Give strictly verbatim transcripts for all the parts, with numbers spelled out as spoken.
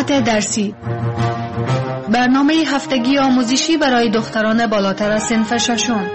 خط درسی، برنامه هفتگی آموزشی برای دختران بالاتر از صنف ششم.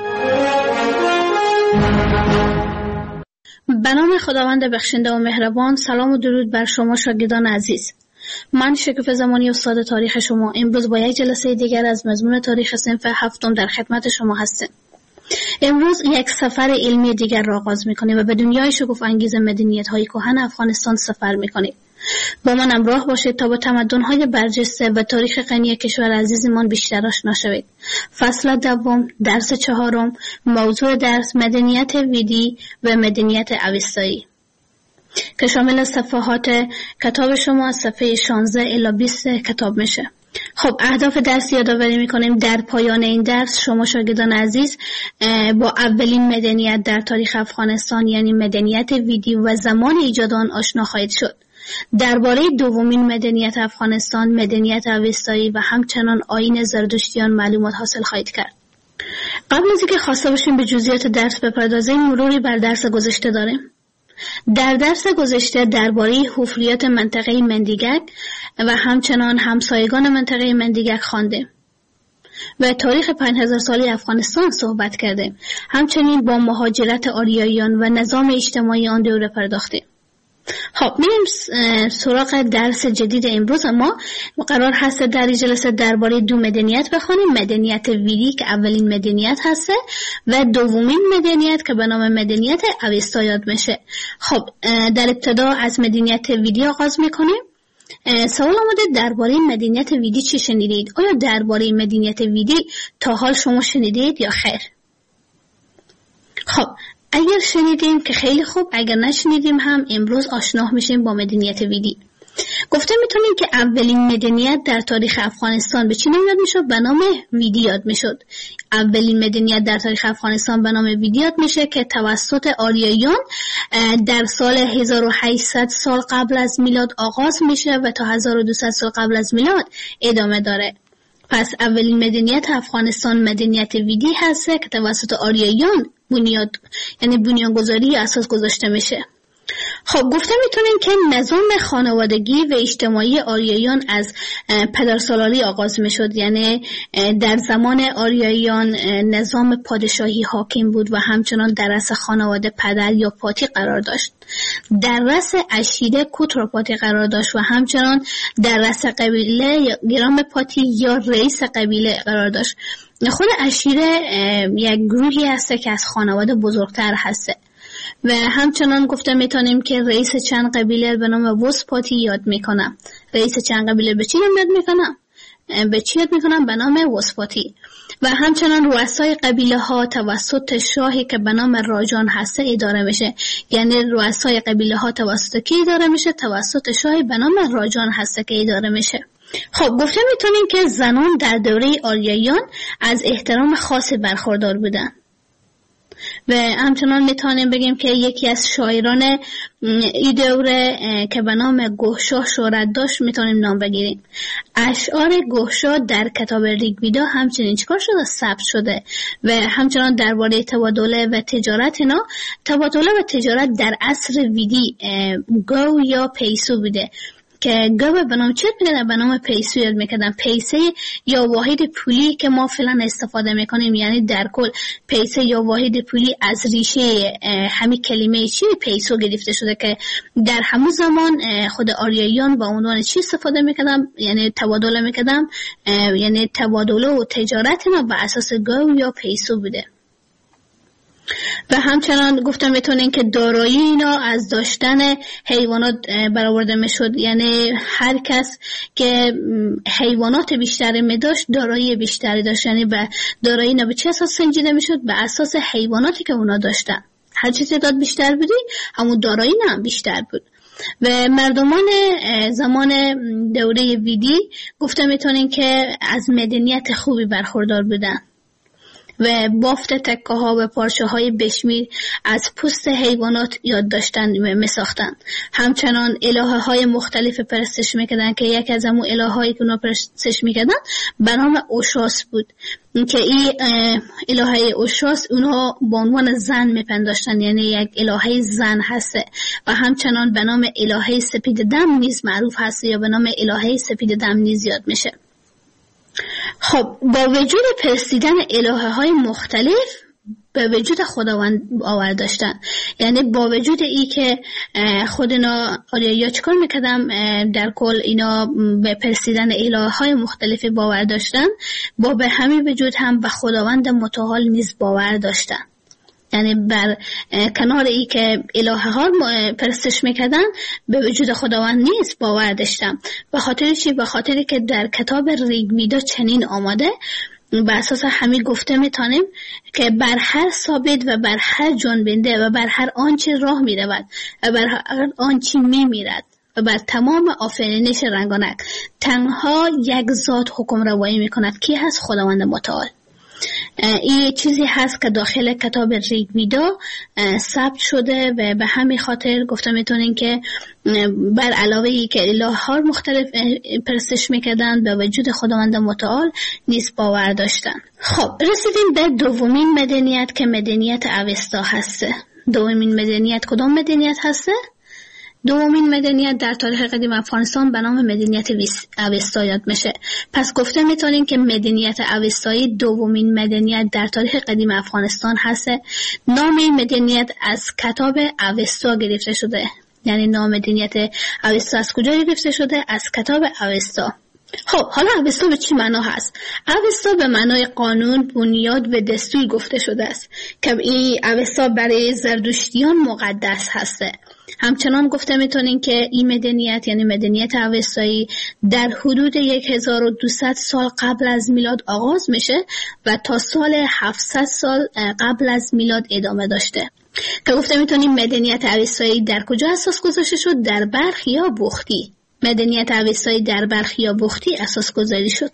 به نام خداوند بخشنده و مهربان. سلام و درود بر شما شاگردان عزیز. من شکوفه زمانی استاد تاریخ شما امروز با یک جلسه دیگر از مضمون تاریخ صنف هفتم در خدمت شما هستم. امروز یک سفر علمی دیگر را آغاز می‌کنیم و به دنیای شگفت انگیز مدنیت‌های کهن افغانستان سفر می‌کنیم. با من همراه باشید تا با تمدن‌های برجسته و تاریخ غنی کشور عزیزمان بیشتر آشنا شوید. فصل دوم، درس چهارم، موضوع درس مدنیت ویدی و مدنیت اوستایی که شامل صفحات کتاب شما صفحه شانزده الی بیست کتاب میشه. خب اهداف درس یادآوری میکنیم. در پایان این درس شما شاگردان عزیز با اولین مدنیت در تاریخ افغانستان یعنی مدنیت ویدی و زمان ایجاد آن آشنا خواهید شد. درباره دومین مدنیت افغانستان، مدنیت اوستایی و همچنان آیین زرتشتیان معلومات حاصل خواهید کرد. قبل از اینکه خواسته باشیم به جزئیات درس بپردازیم، مروری بر درس گذشته داریم. در درس گذشته درباره حفریات منطقه مندیگک و همچنان همسایگان منطقه مندیگک خواندیم و تاریخ پنج هزار سالی افغانستان صحبت کردیم. همچنین با مهاجرت آریاییان و نظام اجتماعی آن دوره پرداختیم. خب میریم سراغ درس جدید امروز. ما قرار هست در این جلسه درباره دو مدنیت بخونیم. مدنیت ویدی که اولین مدنیت هسته و دومین مدنیت که به نام مدنیت اوستا یاد میشه. خب در ابتدا از مدنیت ویدی آغاز میکنیم. سوال آمده درباره مدنیت ویدی چی شنیدید؟ آیا درباره مدنیت ویدی تا حال شما شنیدید یا خیر؟ خب اگر شنیدیم که خیلی خوب، اگر نشنیدیم هم امروز آشنا میشیم با مدنیت ویدی. گفته میتونیم که اولین مدنیت در تاریخ افغانستان به چی نام یاد میشد؟ به نام ویدی یاد میشد. اولین مدنیت در تاریخ افغانستان به نام ویدی یاد میشه که توسط آریاییان در سال هزار و هشتصد سال قبل از میلاد آغاز میشه و تا هزار و دویست سال قبل از میلاد ادامه داره. پس اولین مدنیت افغانستان مدنیت ویدی هسته که توسط آریاییان بنیاد یعنی بنیانگذاری اساس گذاشته میشه. خب گفته میتونیم که نظام خانوادگی و اجتماعی آریاییان از پدرسالاری آغاز میشد، یعنی در زمان آریاییان نظام پادشاهی حاکم بود و همچنان در رأس خانواده پدر یا پاتی قرار داشت. در رأس عشیره کوتر پاتی قرار داشت و همچنان در رأس قبیله گرام پاتی یا رئیس قبیله قرار داشت. خود عشیره یک گروهی هسته که از خانواده بزرگتر هسته و همچنان گفته میتونیم که رئیس چند قبیله به نام وسپاتی یاد میکنم. رئیس چند قبیله به چی نام یاد میکنم؟ به چی یاد میکنم؟ به نام وسپاتی. و همچنان رؤسای قبیله ها توسط شاهی که به نام راجان هسته اداره میشه، یعنی رؤسای قبیله ها توسط کی اداره میشه؟ توسط شاهی به نام راجان هسته که اداره میشه. خب گفته میتونیم که زنان در دوره آریاییان از احترام خاصی برخوردار بودن و همچنان میتونیم بگیم که یکی از شاعران این دوره که به نام گوهشاه شهرت داشت میتونیم نام بگیریم. اشعار گوهشاه در کتاب ریگویدا همچنین چکار شده؟ ثبت شده و همچنان درباره تبادله و تجارت اینا. تبادله و تجارت در عصر ویدی گو یا پیسو بوده که گو به نام چی می‌کردن؟ به نام پیسو یاد می‌کردن. پیسه یا واحد پولی که ما فعلا استفاده می‌کنیم، یعنی در کل پیسه یا واحد پولی از ریشه همین کلمه چی پیسو گرفته شده که در همون زمان خود آریاییان با عنوان چی استفاده می‌کردن؟ یعنی تبادله می‌کردن، یعنی تبادله و تجارت اینا بر اساس گو یا پیسو بوده. و همچنان گفتم میتونین که دارایی اینا از داشتن حیوانات برآورده میشد، یعنی هر کس که حیوانات بیشتری می داشت دارایی بیشتری داشت، یعنی به دارایی اینا به چه اساس سنجیده میشد؟ به اساس حیواناتی که اونا داشتن. هر چه تعداد بیشتر بودی همون دارایی هم بیشتر بود. و مردمان زمان دوره ویدی گفتم میتونین که از مدنیت خوبی برخوردار بودن و بافت تکه ها و پارچه های بشمیر از پوست حیوانات یاد داشتن می ساختن. همچنان الهه های مختلف پرستش میکردن که یک از همون الهه هایی که اونا پرستش میکردن به نام اوشاس بود که این الهه اوشاس اونها به عنوان زن میپنداشتن، یعنی یک الهه زن هسته و همچنان به نام الهه سپید دم نیز معروف هسته یا به نام الهه سپید دم نیز یاد میشه. خب با وجود پرستیدن الهه های مختلف به وجود خداوند باور داشتن، یعنی با وجود ای که خود اینا یا چیکار میکردم در کل اینا به پرستیدن الهه های مختلف باور داشتن، با به همین وجود هم به خداوند متعال نیز باور داشتن. یعنی بر کنار ای که الهه ها پرستش میکردن به وجود خداوند نیز باور داشتن. به خاطر چی؟ به خاطر که در کتاب ریگ ویدا چنین آماده، بر اساس همین گفته میتونیم که بر هر ثابت و بر هر جنبنده و بر هر آنچه راه میرود و بر هر آنچه میمیرد و بر تمام آفرینش رنگانک تنها یک ذات حکم روایی میکند. کی هست؟ خداوند متعال. این چیزی هست که داخل کتاب ریگ ویدا ثبت شده و به همین خاطر گفته میتونین که بر علاوه ای که الهه ها مختلف پرستش میکردن به وجود خداوند متعال نیز باور داشتن. خب رسیدیم به دومین مدنیت که مدنیت اوستا هسته. دومین مدنیت کدام مدنیت هسته؟ دومین مدنیت در تاریخ قدیم افغانستان به نام مدنیت اوستا یاد میشه. پس گفته میتونیم که مدنیت اوستایی دومین مدنیت در تاریخ قدیم افغانستان هسته. نام این مدنیت از کتاب اوستا گرفته شده. یعنی نام مدنیت اوستا از کجا گرفته شده؟ از کتاب اوستا. خب حالا اوستا به چی معنا هست؟ اوستا به معنای قانون، بنیاد و دستور گفته شده است که این اوستا برای زردشتیان مقدس هسته. همچنان گفته میتونین که این مدنیت یعنی مدنیت اوستایی در حدود هزار و دویست سال قبل از میلاد آغاز میشه و تا سال هفتصد سال قبل از میلاد ادامه داشته. که گفته میتونین مدنیت اوستایی در کجا اساس گذاشته شد؟ در بلخ یا بختی. مدنیت اوستایی در بلخ یا بختی اساس گذاری شد.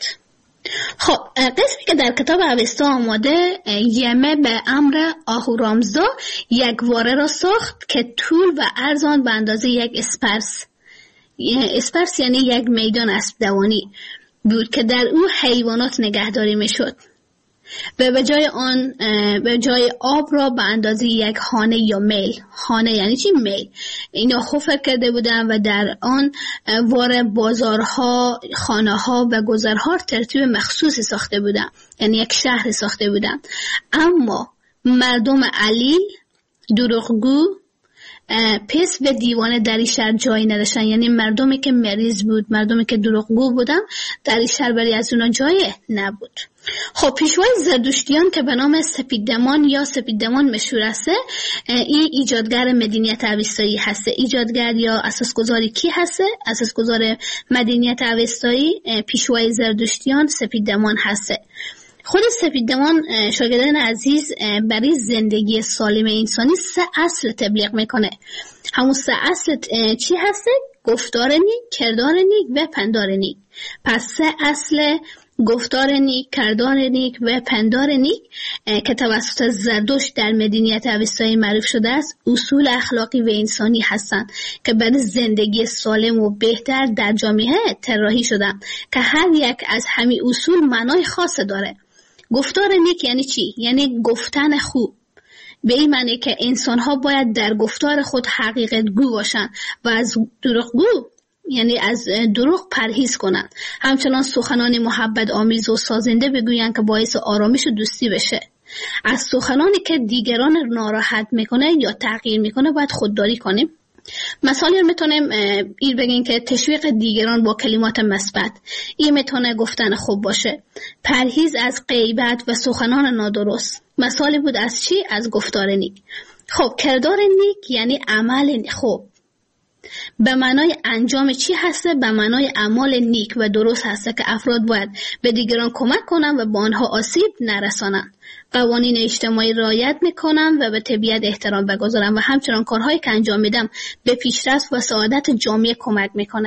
خب قسمی که در کتاب اوستا آماده، یمه به امر آهورامزدا یک واره را ساخت که طول و عرض آن به اندازه یک اسپرس، اسپرس یعنی یک میدان اسب دوانی بود که در او حیوانات نگهداری میشد و به جای آن به جای آب را به اندازه یک خانه یا میل. خانه یعنی چی؟ میل. اینا حفر کرده بودن و در آن واره بازارها، خانه‌ها و گذرها ترتیب مخصوصی ساخته بودن، یعنی یک شهر ساخته بودن. اما مردم علیل، دروغگو، پس به دیوانه در این شهر جایی نداشتن. یعنی مردمی که مریض بود، مردمی که دروغگو بودن در این شهر برای از اونا جایی نبود. خب پیشوای زردشتیان که به نام سپیددمان یا سپیددمان مشهور است، این ایجادگر مدنیت اوستایی هست. ایجادگر یا اساسگذاری کی هست؟ اساسگذار مدنیت اوستایی پیشوای زردشتیان سپیددمان هست. خود سپیددمان شاگردان عزیز برای زندگی سالم انسانی سه اصل تبلیغ میکنه. همون سه اصل چی هست؟ گفتار نیک، کردار نیک و پندار نیک. پس سه اصل گفتار نیک، کردار نیک و پندار نیک که توسط زردشت در مدنیت اوستایی معروف شده است، اصول اخلاقی و انسانی هستند که برای زندگی سالم و بهتر در جامعه طراحی شدند که هر یک از همین اصول معنای خاص داره. گفتار نیک یعنی چی؟ یعنی گفتن خوب. به این معنی که انسان‌ها باید در گفتار خود حقیقت گو باشن و از دروغگو یعنی از دروغ پرهیز کنن. همچنان سخنان محبت آمیز و سازنده بگوین که باعث آرامش و دوستی بشه. از سخنانی که دیگران ناراحت میکنه یا تغییر میکنه باید خودداری کنیم. مثالی میتونیم این بگیم که تشویق دیگران با کلمات مثبت، این میتونه گفتن خوب باشه. پرهیز از غیبت و سخنان نادرست مثالی بود از چی؟ از گفتار نیک. خب کردار نیک یعنی عمل خوب. به معنای انجام چی هسته؟ به معنای اعمال نیک و درست هسته که افراد باید به دیگران کمک کنن و به آنها آسیب نرسانن. قوانین اجتماعی رعایت میکنن و به طبیعت احترام بگذارن و همچنان کارهایی که انجام میدم به پیشرفت و سعادت جامعه کمک میکنه.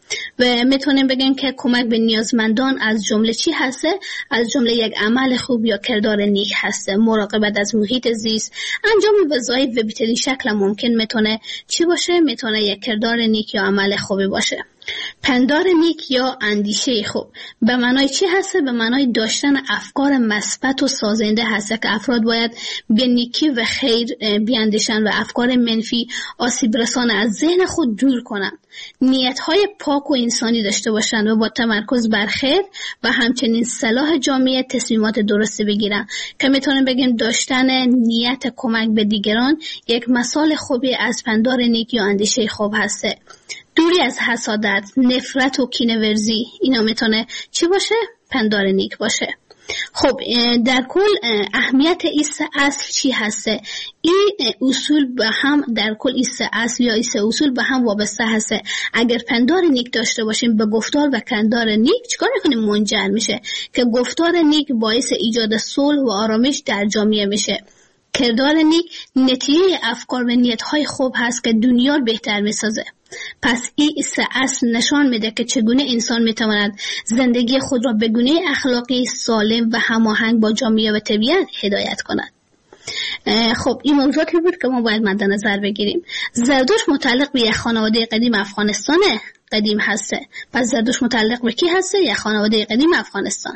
و میتونیم بگیم که کمک به نیازمندان از جمله چی هسته؟ از جمله یک عمل خوب یا کردار نیک هسته. مراقبت از محیط زیست، انجام وظایف و بهترین شکل ممکن میتونه چی باشه؟ میتونه یک کردار نیک یا عمل خوبی باشه. پندار نیک یا اندیشه خوب به معنای چی هسته؟ به معنای داشتن افکار مثبت و سازنده هسته که افراد باید به نیکی و خیر بیاندیشند و افکار منفی آسیب رسان از ذهن خود دور کنند. نیت‌های پاک و انسانی داشته باشند و با تمرکز بر خیر و همچنین صلاح جامعه تصمیمات درست بگیرند که میتونیم بگیم داشتن نیت کمک به دیگران یک مثال خوبی از پندار نیک یا اندیشه خوب هسته. دوری از حسادت، نفرت و کینه‌ورزی، اینا میتونه چی باشه؟ پندار نیک باشه. خب در کل اهمیت این سه اصل چی هسته؟ این اصول به هم در کل این سه اصل یا این سه اصول به هم وابسته هسته. اگر پندار نیک داشته باشیم به گفتار و کردار نیک چیکار میکنیم؟ منجر میشه که گفتار نیک باعث ایجاد صلح و آرامش در جامعه میشه. کردار نیک نتیجه افکار و نیت‌های خوب هست که دنیا رو بهتر میسازه. پس این سه اصل نشان میده که چگونه انسان میتواند زندگی خود را به گونه اخلاقی سالم و هماهنگ با جامعه و طبیعت هدایت کند. خب این موضوعاتی بود که ما باید مد نظر بگیریم. زردشت متعلق به یک خانواده قدیم افغانستان قدیم هسته. پس زردشت متعلق به کی هسته؟ یک خانواده قدیم افغانستان.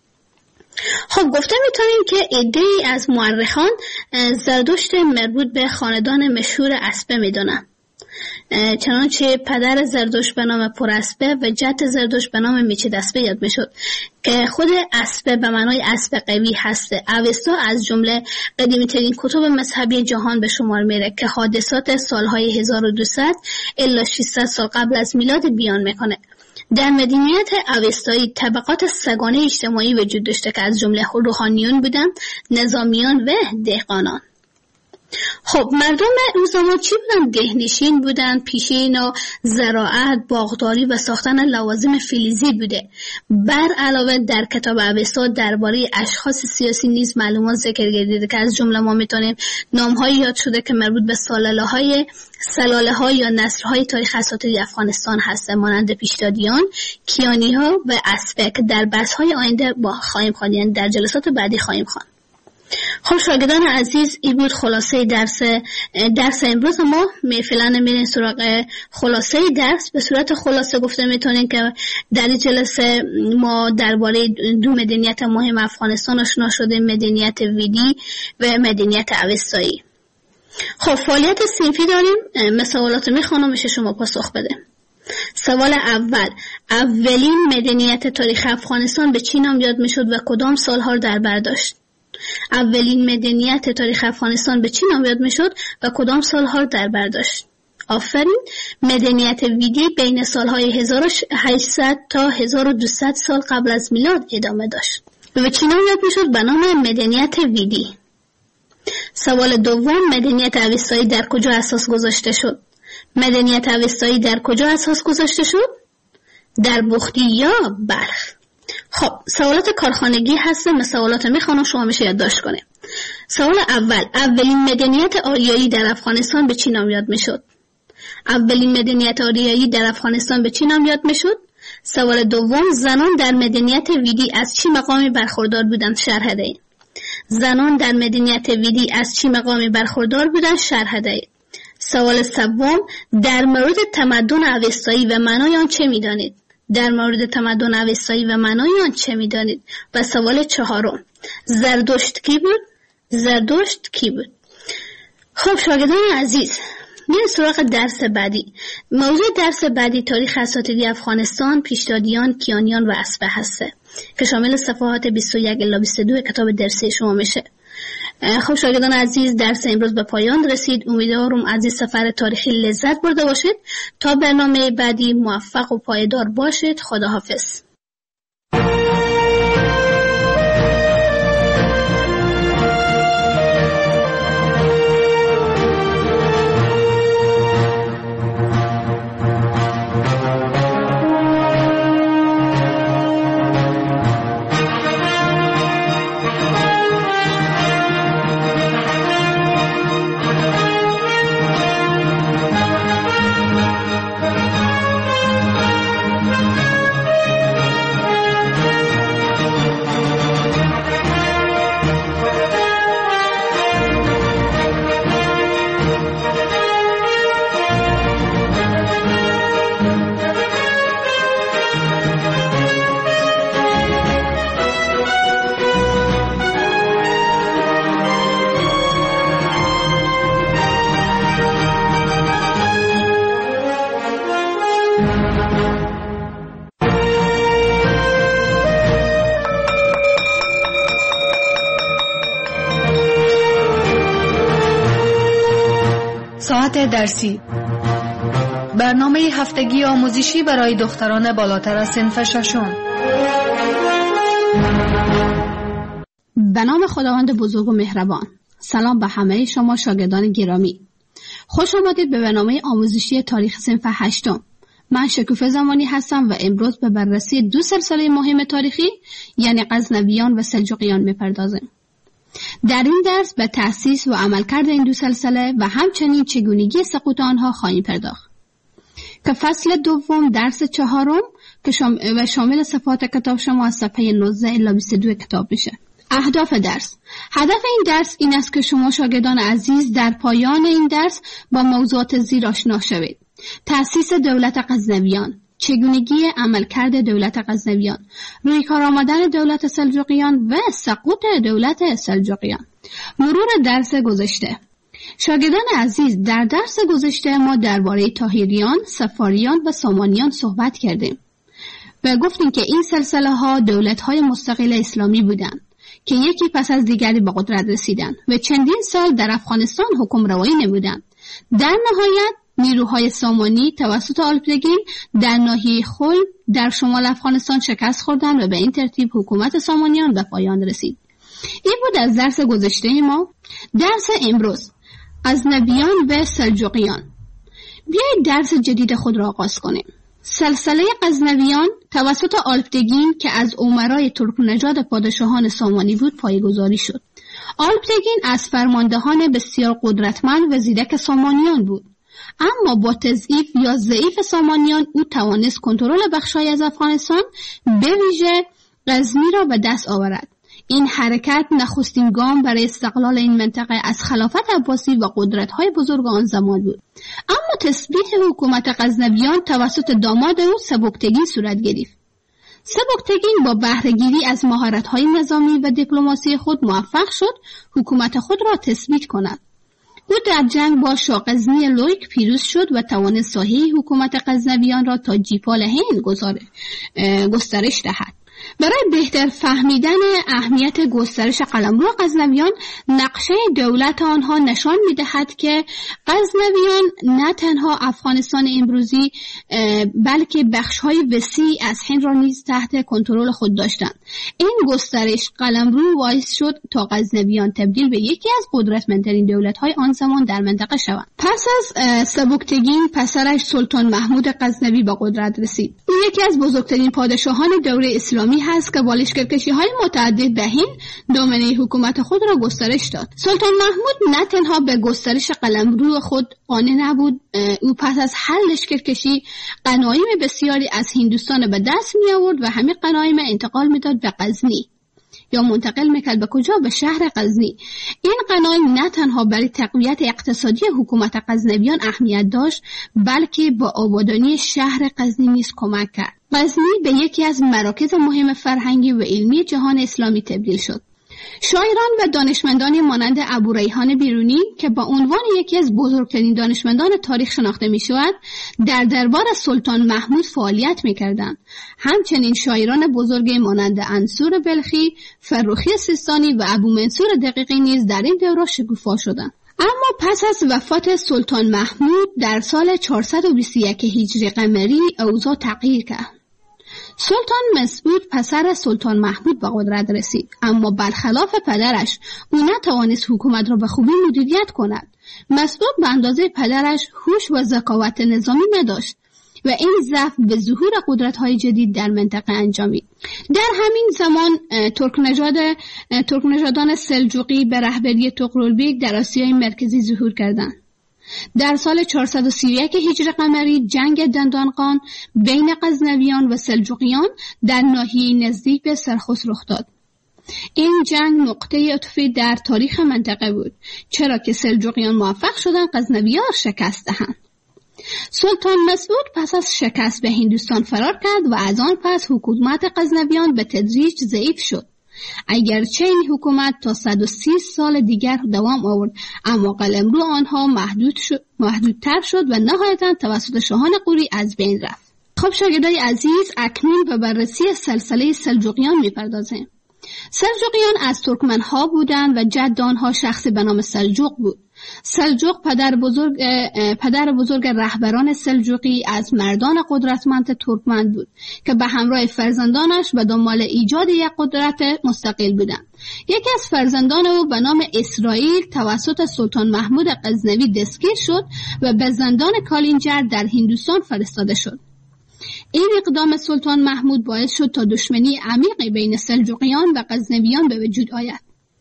خب گفته میتونیم که عده‌ای از مورخان زردشت مربوط به خاندان مشهور اسپه میدونن. چنانچه پدر زردشت به نام پراسپه و جد زردشت به نام میچداسپه یاد میشد که خود اسپه به معنای اسب قوی هسته. اوستا از جمله قدیمی ترین کتب مذهبی جهان به شمار میره که حادثات سالهای هزار و دویست الی ششصد سال قبل از میلاد بیان میکنه. در مدنیت اوستایی طبقات سگانه اجتماعی وجود داشته که از جمله روحانیون بودن، نظامیان و دهقانان. خب مردم اون زمان چی بودن؟ دهنشین بودن، پیشین و زراعت، باغداری و ساختن لوازم فلزی بوده. بر علاوه در کتاب اوستا درباره اشخاص سیاسی نیز معلومات ذکر گردیده که از جمله ما میتونیم نام‌های یاد شده که مربوط به سلاله‌های سلاله‌ها یا نسل‌های تاریخ اساطیری افغانستان هست، مانند پیشدادیان، کیانی‌ها و اسپه که در بحث‌های آینده با خواهیم خواند، یعنی در جلسات بعدی خواهیم خواند. خب شاگردان عزیز این بود خلاصه درس درس امروز ما. می فعلا میرین سراغ خلاصه درس. به صورت خلاصه گفته میتونین که در این جلسه ما درباره دو مدنیت مهم افغانستان آشنا شدیم، مدنیت ویدی و مدنیت اوستایی. خب فعالیت صنفی داریم. مسئولات میخوانم میشه شما پاسخ بده. سوال اول: اولین مدنیت تاریخ افغانستان به چی نام یاد میشد و کدام سالها در بر داشت؟ اولین مدنیت تاریخ افغانستان به چی نام یاد میشد و کدام سالها در بر داشت؟ آفرین. مدنیت ویدی بین سالهای هزار و هشتصد تا هزار و دویست سال قبل از میلاد ادامه داشت. به چی نام یاد میشد؟ به نام مدنیت ویدی. سوال دوم: مدنیت اوستایی در کجا اساس گذاشته شد؟ مدنیت اوستایی در کجا اساس گذاشته شد؟ در بختی یا بلخ؟ خب سوالات کارخانگی هست، سوالات میخوانم شما میشه یادداشت کنه. سوال اول: اولین مدنیت آریایی در افغانستان به چی نام یاد میشد؟ اولین مدنیت آریایی در افغانستان به چی نام یاد میشد؟ سوال دوم: زنان در مدنیت ویدی از چی مقامی برخوردار بودند؟ شرح دهید. زنان در مدنیت ویدی از چی مقامی برخوردار بودند؟ شرح دهید. سوال سوم: در مورد تمدن اوستایی و معنای آن چه میدانید؟ در مورد تمدن اوستایی و معنای آن چه میدانید؟ و سوال چهارم: زردشت کی بود؟ زردشت کی بود؟ خب شاگردان عزیز، میریم سراغ درس بعدی. موضوع درس بعدی تاریخ اساطیری افغانستان، پیشدادیان، کیانیان و اسپه هسته که شامل صفحات بیست و یک الی بیست و دو کتاب درسی شما میشه. خب شاگردان عزیز، درس امروز به پایان رسید. امیدوارم از این سفر تاریخی لذت برده باشید. تا برنامه بعدی موفق و پایدار باشید. خداحافظ. ساعت درسی، برنامه هفتگی آموزشی برای دختران بالاتر از صنف ششم. به نام خداوند بزرگ و مهربان. سلام به همه شما شاگردان گرامی. خوش آمدید به برنامه آموزشی تاریخ صنف هشتم. من شکوفه زمانی هستم و امروز به بررسی دو سلسله مهم تاریخی یعنی غزنویان و سلجوقیان میپردازیم. در این درس به تأسیس و عملکرد این دو سلسله و همچنین چگونگی سقوط آنها خواهیم پرداخت. که فصل دوم درس چهارم که شام... و شامل صفحات کتاب شما از صفحه نوزده الی بیست و دو کتاب میشه. اهداف درس: هدف این درس این است که شما شاگردان عزیز در پایان این درس با موضوعات زیر آشنا شوید. تأسیس دولت غزنویان، چگونگی عملکرد دولت غزنویان، روی کار آمدن دولت سلجوقیان و سقوط دولت سلجوقیان. مرور درس گذشته. شاگردان عزیز، در درس گذشته ما درباره طاهریان، صفاریان و سامانیان صحبت کردیم و گفتیم که این سلسله ها دولت های مستقل اسلامی بودند که یکی پس از دیگری به قدرت رسیدند و چندین سال در افغانستان حکم روایی نمودند. در نهایت نیروهای سامانی توسط آلپدگین در ناحیه خل در شمال افغانستان شکست خوردند و به این ترتیب حکومت سامانیان به پایان رسید. این بود از درس گذشته ما. درس امروز: غزنویان و سلجوقیان. بیایید درس جدید خود را آغاز کنیم. سلسله غزنویان توسط آلپدگین که از امرای ترک نژاد پادشاهان سامانی بود پایه‌گذاری شد. آلپدگین از فرماندهان بسیار قدرتمند و زیرک سامانیان بود، اما با تضعیف یا ضعیف سامانیان او توانست کنترل بخش‌هایی از افغانستان به ویژه غزنی را به دست آورد. این حرکت نخستین گام برای استقلال این منطقه از خلافت عباسی و قدرت‌های بزرگ آن زمان بود. اما تثبیت حکومت غزنویان توسط داماد او سبکتگین صورت گرفت. سبکتگین با بهره‌گیری از مهارت‌های نظامی و دیپلماسی خود موفق شد حکومت خود را تثبیت کند. او در جنگ با شاغزنی لویک پیروز شد و توانست ساحه حکومت غزنویان را تا جیپال هند گسترش دهد. برای بهتر فهمیدن اهمیت گسترش قلمرو غزنویان، نقشه دولت آنها نشان می‌دهد که غزنویان نه تنها افغانستان امروزی بلکه بخش‌های وسیع از هند را نیز تحت کنترل خود داشتند. این گسترش قلمرو باعث شد تا غزنویان تبدیل به یکی از قدرتمندترین دولت‌های آن زمان در منطقه شوند. پس از سبکتگین، پسرش سلطان محمود غزنوی به قدرت رسید. او یکی از بزرگترین پادشاهان دوره اسلامی هست که با لشکرکشی‌های متعدد به هند دامنه حکومت خود را گسترش داد. سلطان محمود نه تنها به گسترش قلمرو خود قانع نبود، او پس از هر لشکرکشی غنایم بسیاری از هندوستان به دست می آورد و همین غنایم انتقال میداد به غزنی یا منتقل میکرد به کجا؟ به شهر غزنی. این غنایم نه تنها برای تقویت اقتصادی حکومت غزنویان اهمیت داشت بلکه با آبادانی شهر غزنی نیز کمک کرد. غزنی به یکی از مراکز مهم فرهنگی و علمی جهان اسلامی تبدیل شد. شاعران و دانشمندان مانند ابوریحان بیرونی که با عنوان یکی از بزرگترین دانشمندان تاریخ شناخته می شود در دربار سلطان محمود فعالیت می کردند. همچنین شاعران بزرگ مانند انصور بلخی، فرخی سیستانی و ابو منصور دقیقی نیز در این دوره شکوفا شدند. اما پس از وفات سلطان محمود در سال چهارصد و بیست و یک هجری قمری اوضاع تغییر کرد. سلطان مسعود پسر سلطان محمود به قدرت رسید، اما برخلاف پدرش او نتوانست حکومت را به خوبی مدیریت کند. مسعود به اندازه پدرش هوش و ذکاوت نظامی نداشت و این ضعف به ظهور قدرت‌های جدید در منطقه انجامید. در همین زمان ترک نژاد ترک نژادان سلجوقی به رهبری طغرل در آسیای مرکزی ظهور کردند. در سال چهارصد و سی و یک هجری قمری جنگ دندانقان بین غزنویان و سلجوقیان در ناحیه نزدیک به سرخس رخ داد. این جنگ نقطه عطفی در تاریخ منطقه بود، چرا که سلجوقیان موفق شدند غزنویان شکست دهند. سلطان مسعود پس از شکست به هندوستان فرار کرد و از آن پس حکومت غزنویان به تدریج ضعیف شد. اگرچه این حکومت تا صد و سی سال دیگر دوام آورد، اما قلمرو آنها محدود شد، محدودتر شد و نهایتاً توسط شاهان غوری از بین رفت. خب شاگردای عزیز، اکنون به بررسی سلسله سلجوقیان می‌پردازیم. سلجوقیان از ترکمنها بودند و جد آنها شخصی به نام سلجوق بود. سلجوق پدر بزرگ پدر بزرگ رهبران سلجوقی از مردان قدرتمند ترکمن بود که به همراه فرزندانش به دنبال ایجاد یک قدرت مستقل بودند. یکی از فرزندان او به نام اسرائیل توسط سلطان محمود غزنوی دستگیر شد و به زندان کالینجر در هندوستان فرستاده شد. این اقدام سلطان محمود باعث شد تا دشمنی عمیقی بین سلجوقیان و غزنویان به وجود آید.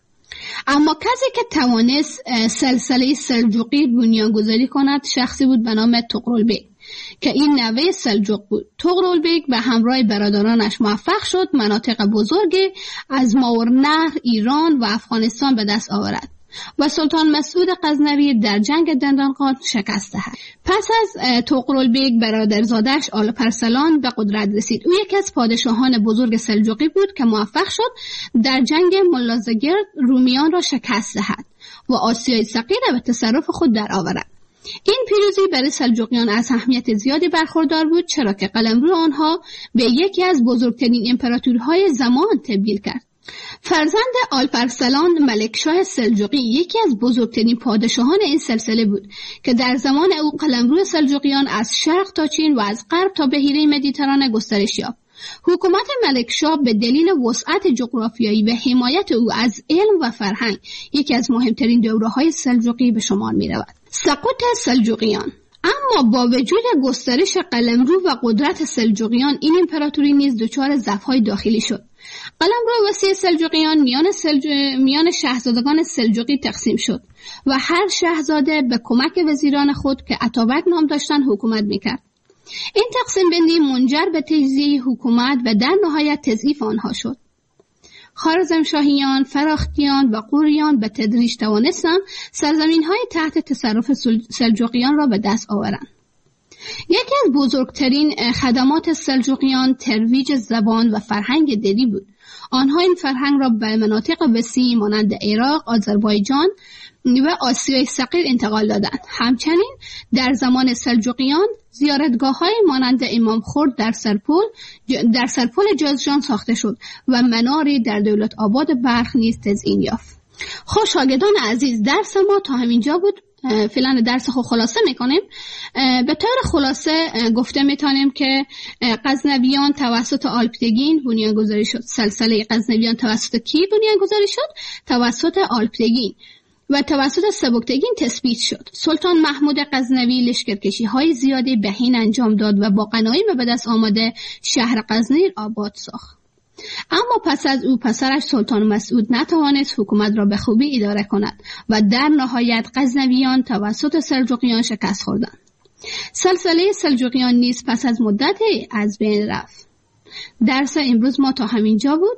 اما کسی که توانست سلسله سلجوقی بنیانگذاری کند شخصی بود به نام طغرلبیگ که این نوه سلجوق بود. طغرلبیگ به همراه برادرانش موفق شد مناطق بزرگی از ماورالنهر، ایران و افغانستان به دست آورد و سلطان مسعود غزنوی در جنگ دندانقان شکست دهد. پس از طغرلبیگ برادرزادش آلپرسلان به قدرت رسید. او یکی از پادشاهان بزرگ سلجوقی بود که موفق شد در جنگ ملازگرد رومیان را شکست دهد و آسیای صغیر را به تصرف خود درآورد. این پیروزی برای سلجوقیان از اهمیت زیادی برخوردار بود، چرا که قلمرو آنها به یکی از بزرگترین امپراتوری‌های زمان تبدیل کرد. فرزند آلپرسلان ملکشاه سلجوقی یکی از بزرگترین پادشاهان این سلسله بود که در زمان او قلمرو سلجوقیان از شرق تا چین و از غرب تا بحیره مدیترانه گسترش یافت. حکومت ملکشاه به دلیل وسعت جغرافیایی و حمایت او از علم و فرهنگ یکی از مهمترین دوره‌های سلجوقی به شمار می‌رود. سقوط سلجوقیان. اما با وجود گسترش قلمرو و قدرت سلجوقیان، این امپراتوری نیز دچار ضعف‌های داخلی شد. قلمرو وسیع سلجوقیان میان, سلج... میان شاهزادگان سلجوقی تقسیم شد و هر شاهزاده به کمک وزیران خود که اتابک نام داشتند حکومت میکرد. این تقسیم بندی منجر به تجزیه حکومت و در نهایت تضعیف آنها شد. خوارزمشاهیان، فراختیان و قوریان به تدریج توانستند سرزمین‌های تحت تصرف سلجوقیان را به دست آورند. یکی از بزرگترین خدمات سلجوقیان ترویج زبان و فرهنگ دری بود. آنها این فرهنگ را به مناطق وسیعی مانند عراق، آذربایجان و آسیای صغیر انتقال دادند. همچنین در زمان سلجوقیان زیارتگاه‌های مانند امام خورد در سرپل در سرپل جازجان ساخته شد و مناری در دولت آباد بلخ نیز تزیین یافت. خب شاگردان عزیز، درس ما تا همینجا بود. فعلا درس خود خلاصه میکنیم. به طور خلاصه گفته میتونیم که غزنویان توسط آلپتگین بنیانگذاری شد. سلسله غزنویان توسط کی بنیانگذاری شد؟ توسط آلپتگین و توسط سبکتگین تثبیت شد. سلطان محمود غزنوی لشکرکشی‌های زیادی به هند انجام داد و با غنایم به دست آمده شهر غزنی آباد ساخت. اما پس از او پسرش سلطان مسعود نتوانست حکومت را به خوبی اداره کند و در نهایت غزنویان توسط سلجوقیان شکست خوردند. سلسله سلجوقیان نیز پس از مدتی از بین رفت. درس امروز ما تا همینجا بود.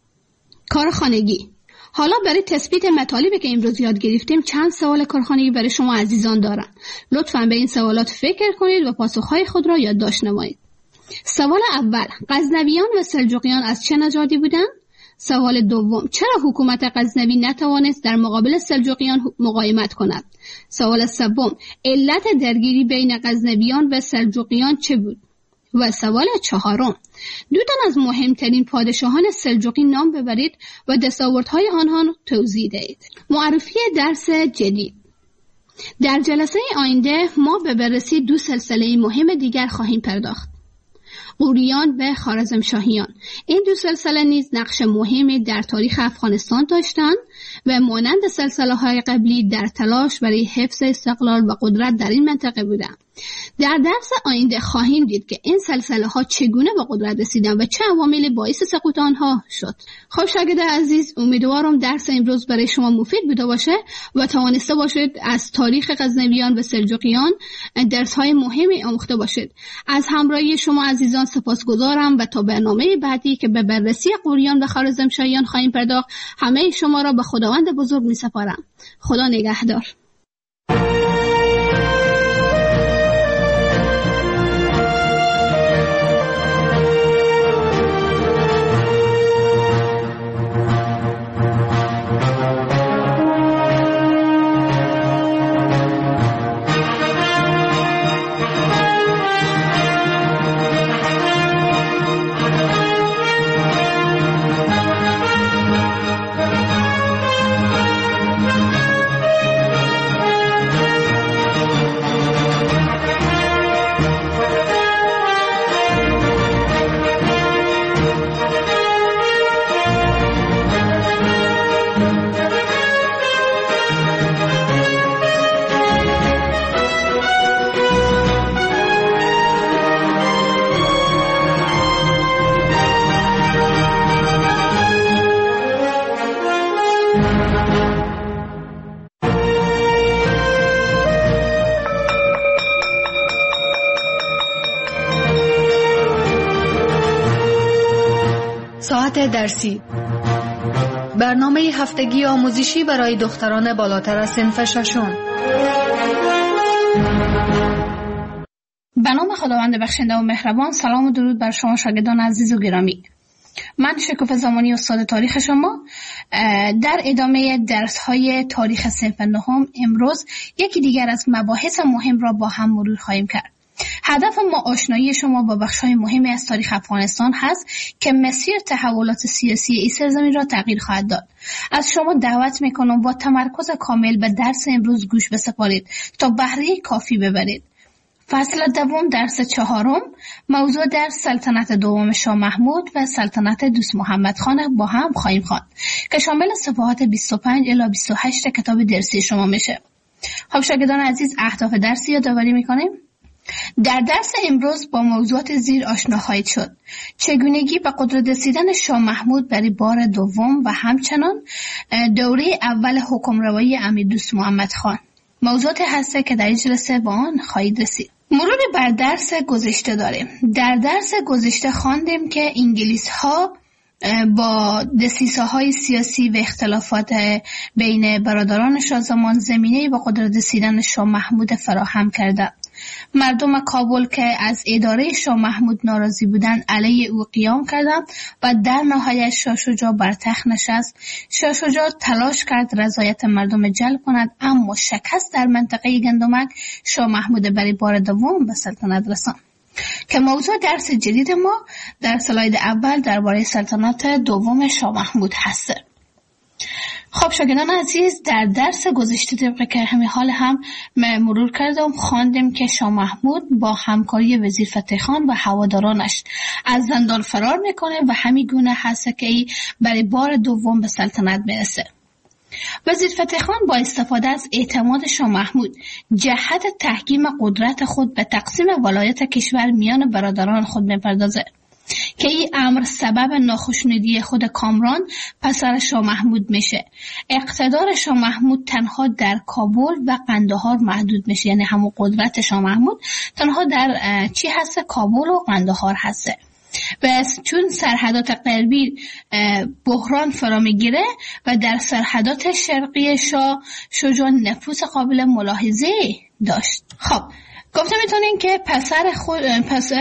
کارخانگی. حالا برای تثبیت مطالبی که امروز یاد گرفتیم چند سوال کارخانگی برای شما عزیزان دارم. لطفاً به این سوالات فکر کنید و پاسخهای خود را یادداشت نمایید. سوال اول، غزنویان و سلجوقیان از چه نژادی بودند؟ سوال دوم، چرا حکومت غزنوی نتوانست در مقابل سلجوقیان مقاومت کند؟ سوال سوم، علت درگیری بین غزنویان و سلجوقیان چه بود؟ و سوال چهارم، دو تن از مهمترین پادشاهان سلجوقی نام ببرید و دستاوردهای آنها توضیح دهید. معرفی درس جدید. در جلسه آینده ما به بررسی دو سلسله مهم دیگر خواهیم پرداخت: غوریان و خوارزمشاهیان. این دو سلسله نیز نقش مهمی در تاریخ افغانستان داشتند و مانند سلسله‌های قبلی در تلاش برای حفظ استقلال و قدرت در این منطقه بودند. در درس آینده خواهیم دید که این سلسله‌ها چگونه به قدرت رسیدند و چه عواملی باعث سقوط آنها شد. خب شاگرد عزیز، امیدوارم درس امروز برای شما مفید بوده باشه و توانسته باشید از تاریخ غزنویان و سلجوقیان درس‌های مهمی آموخته باشید. از همراهی شما عزیزان سپاسگزارم و تا برنامه بعدی که به بررسی غوریان و خوارزمشاهیان خواهیم پرداخت، همه شما را به خداوند بزرگ می‌سپارم. خدا نگهدار. ساعت درسی، برنامه هفتگی آموزشی برای دختران بالاتر از صنف ششم. به نام خداوند بخشنده و مهربان. سلام و درود بر شما شاگردان عزیز و گرامی. من شکوفه زمانی استاد تاریخ شما. در ادامه درس‌های تاریخ صنف نهم امروز یکی دیگر از مباحث مهم را با هم مرور خواهیم کرد. هدف ما آشنایی شما با بخش‌های مهمی از تاریخ افغانستان هست که مسیر تحولات سیاسی این سرزمین را تغییر خواهد داد. از شما دعوت می‌کنم با تمرکز کامل به درس امروز گوش بسپارید تا بهره کافی ببرید. فصل دوم درس چهارم، موضوع درس سلطنت دوم شاه محمود و سلطنت دوست محمد خان با هم خواهیم خواند که شامل صفحات بیست و پنج الی بیست و هشت کتاب درسی شما میشه. خب شاگردان عزیز، اهداف درسی یادآوری میکنیم. در درس امروز با موضوعات زیر آشنا خواهید شد: چگونگی به قدرت رسیدن شاه محمود برای بار دوم و همچنان دوره اول حکمروایی امیر دوست محمد خان. موضوعات هسته که در این جلسه با آن خواهید رسید. مرور بر درس گذشته داریم. در درس گذشته خواندیم که انگلیس ها با دسیسه های سیاسی و اختلافات بین برادران شاه زمان زمینه به قدرت رسیدن شاه محمود فراهم کردند. مردم کابل که از اداره شاه محمود ناراضی بودند علیه او قیام کردند و در نهایت شاه شجاع بر تخت نشست. شاه شجاع تلاش کرد رضایت مردم جلب کند، اما شکست در منطقه گندمک شاه محمود برای بار دوم به سلطنت رساند که موضوع درس جدید ما در اسلاید اول درباره سلطنت دوم شاه محمود هست. خب شاگردان عزیز، در درس گذشته طبق که همین حال هم مرور کردم خواندیم که شاه محمود با همکاری وزیر فتح خان و هوادارانش از زندان فرار میکنه و همین گونه هست که ای برای بار دوم به سلطنت میرسه. وزیر فتح خان با استفاده از اعتماد شاه محمود جهت تحکیم قدرت خود به تقسیم ولایت کشور میان برادران خود میپردازه که این امر سبب ناخشنودی خود کامران پسر شاه محمود میشه. اقتدار شاه محمود تنها در کابل و قندهار محدود میشه، یعنی همون قدرت شاه محمود تنها در چی هست؟ کابل و قندهار هسته. بس چون سرحدات غربی بحران فرا میگیره و در سرحدات شرقی شاه شجاع نفوذ قابل ملاحظه داشت. خب گفته میتونین که پسر خود پس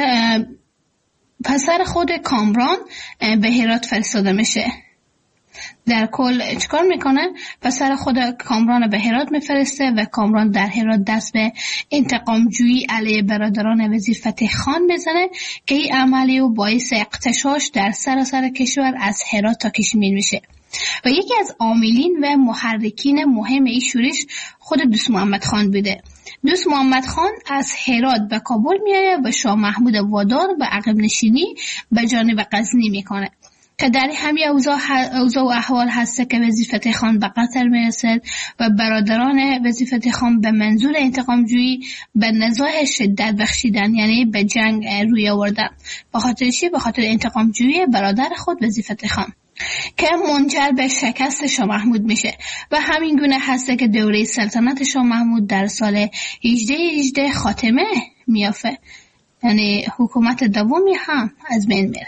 پسر خود کامران به هرات فرستاده میشه. در کل چیکار میکنه؟ پسر خود کامران به هرات میفرسته و کامران در هرات دست به انتقام جویی علیه برادران وزیر فتح خان میزنه که این عملی و باعث اغتشاش در سراسر کشور از هرات تا کشمیر میشه و یکی از عاملین و محرکین مهم این شورش خود دوست محمد خان بوده. دوست محمد خان از هرات به کابل میایه و شاه محمود وادار به عقب نشینی به جانب غزنی میکنه که در همین اوضاع اوضاع و احوال هست که وزیر فتح خان به قطر میرسد و برادران وزیر فتح خان به منظور انتقام جویی به نزاع شدت بخشیدن، یعنی به جنگ روی آوردن. به خاطر چی؟ به خاطر انتقام جویی برادر خود وزیر فتح خان که منجر به شکست شاه محمود میشه و همین گونه هسته که دوره سلطنت شاه محمود در سال هجده هجده خاتمه میافه، یعنی حکومت دومی هم از بین میره.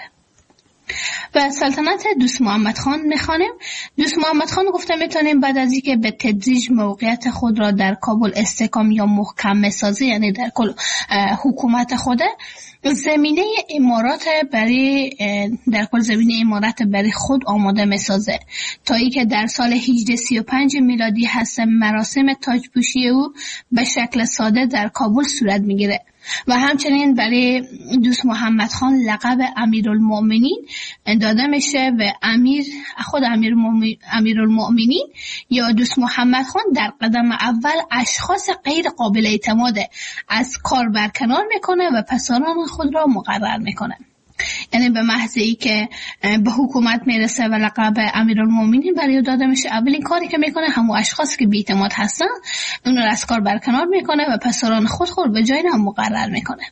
و سلطنت دوست محمد خان میخوانیم. دوست محمد خان گفته میتونیم بعد از اینکه به تدریج موقعیت خود را در کابل استحکام یا محکم میسازه، یعنی در کل حکومت خوده زمینه امارات برای در کل زمینه امارات برای خود آماده میسازه تا ای که در سال هجده سی و پنج میلادی هست مراسم تاجپوشی او به شکل ساده در کابل صورت میگیره و همچنین برای دوست محمد خان لقب امیرالمؤمنین داده میشه و امیر خود امیرالمؤمنین یا دوست محمد خان در قدم اول اشخاص غیر قابل اعتماد از کار برکنار میکنه و پسران خود را مقرر میکنه. یعنی به محض ای که به حکومت میرسه و لقب امیرالمؤمنین برای داده میشه، اولین کاری که میکنه همون اشخاص که بی‌اعتماد هستن اون رو از کار برکنار میکنه و پسران خود خود به جای هم مقرر میکنه.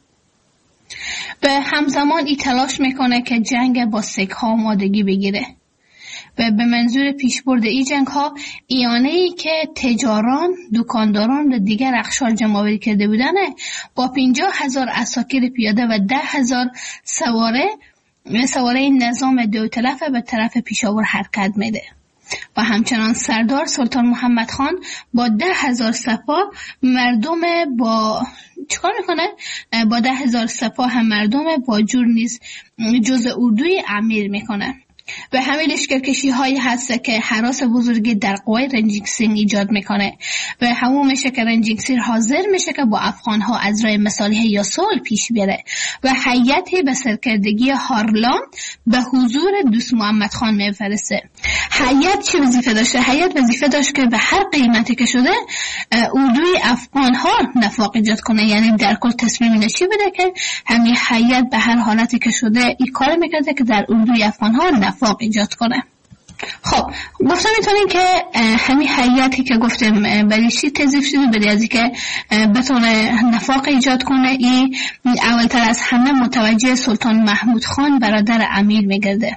به همزمان ای تلاش میکنه که جنگ با سکه ها آمادگی بگیره و به منظور پیشبرد این جنگ ها ایانه‌ای که تجاران، دکانداران و دیگر اقشار جمع‌آوری کرده بودن با پنجاه هزار عساکر پیاده و ده هزار سواره سواره نظام دو طرفه به طرف پیشاور حرکت میده. و همچنان سردار سلطان محمد خان با ده هزار سپاه مردم با چیکار میکنه؟ با ده هزار سپاه مردم با جور نیز جز اردوی امیر میکنه. و همین لشکرکشی هایی هست که هراس بزرگی در قوای رنجین سینگ ایجاد میکنه و همون میشه که رنجین سینگ حاضر میشه که با افغان ها از راه مصالحه یا صلح پیش بره و هیئتی به سرکردگی هارلام به حضور دوست محمد خان میفرسته. هیئت چه وظیفه داشته؟ هیئت وظیفه داشت که به هر قیمتی که شده اردوی افغان ها نفاق ایجاد کنه، یعنی در کل تصمیم اینه چی بده که همین هیئت به هر حالتی که شده این کار میکرده که در اردوی افغان ها نفاق ایجاد کنه. خب گفتم میتونین که همین هیئتی که گفتم برای چی تضیف شده، برای ازی که بتونه نفاق ایجاد کنه، این اولتر از همه متوجه سلطان محمود خان برادر امیر میگرده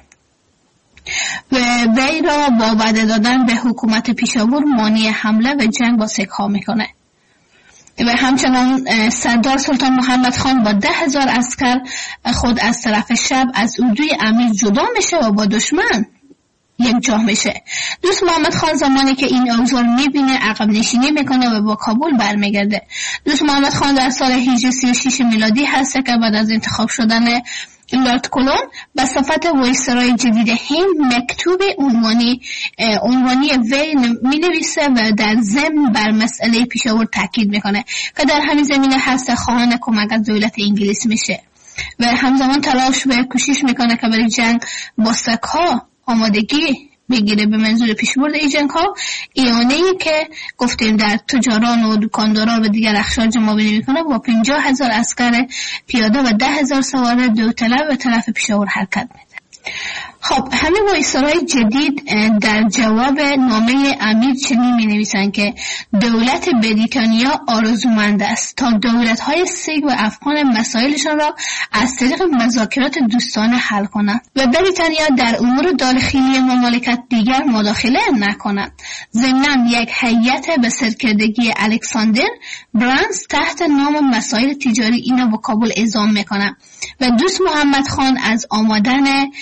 و وی را با وعده دادن به حکومت پیشاور مانع حمله و جنگ با سیک ها میکنه. و همچنان سردار سلطان محمد خان با ده هزار عسکر خود از طرف شب از اردوی امیر جدا میشه و با دشمن یک جا میشه. دوست محمد خان زمانی که این اوضاع میبینه عقب نشینی میکنه و با کابل برمیگرده. دوست محمد خان در سال هجده سی و شش میلادی هست که بعد از انتخاب شدن لارد کلون به صفت وایسرای جدید هند مکتوب عنوانی عنوانی وی می نویسه و در ضمن بر مسئله پیشاور تاکید میکنه که در همین زمینه هست خواهان کمک از دولت انگلیس میشه و همزمان تلاش و کوشش میکنه که برای جنگ با سک‌ها آمادگی بگیره به منظور پیشبرد این جنگ ها. ایانه‌ای که گفتیم در تجاران و دکانداران و دیگر اخشار جمع‌آوری میکنه با پنجاه هزار عسکر پیاده و ده هزار سوار دو طلب به طرف پیشاور حرکت میده. خب همین وایسرای جدید در جواب نامه امیر چنین می نویسند که دولت بریتانیا آرزومند است تا دولت‌های سیک و افغان مسائلشان را از طریق مذاکرات دوستانه حل کنند و بریتانیا در امور داخلی مملکت دیگر مداخله نکند. ضمناً یک هیئت به سرکردگی الکساندر برانز تحت نام مسائل تجاری اینا با کابل اعزام میکنند و دوست محمد خان از آمدن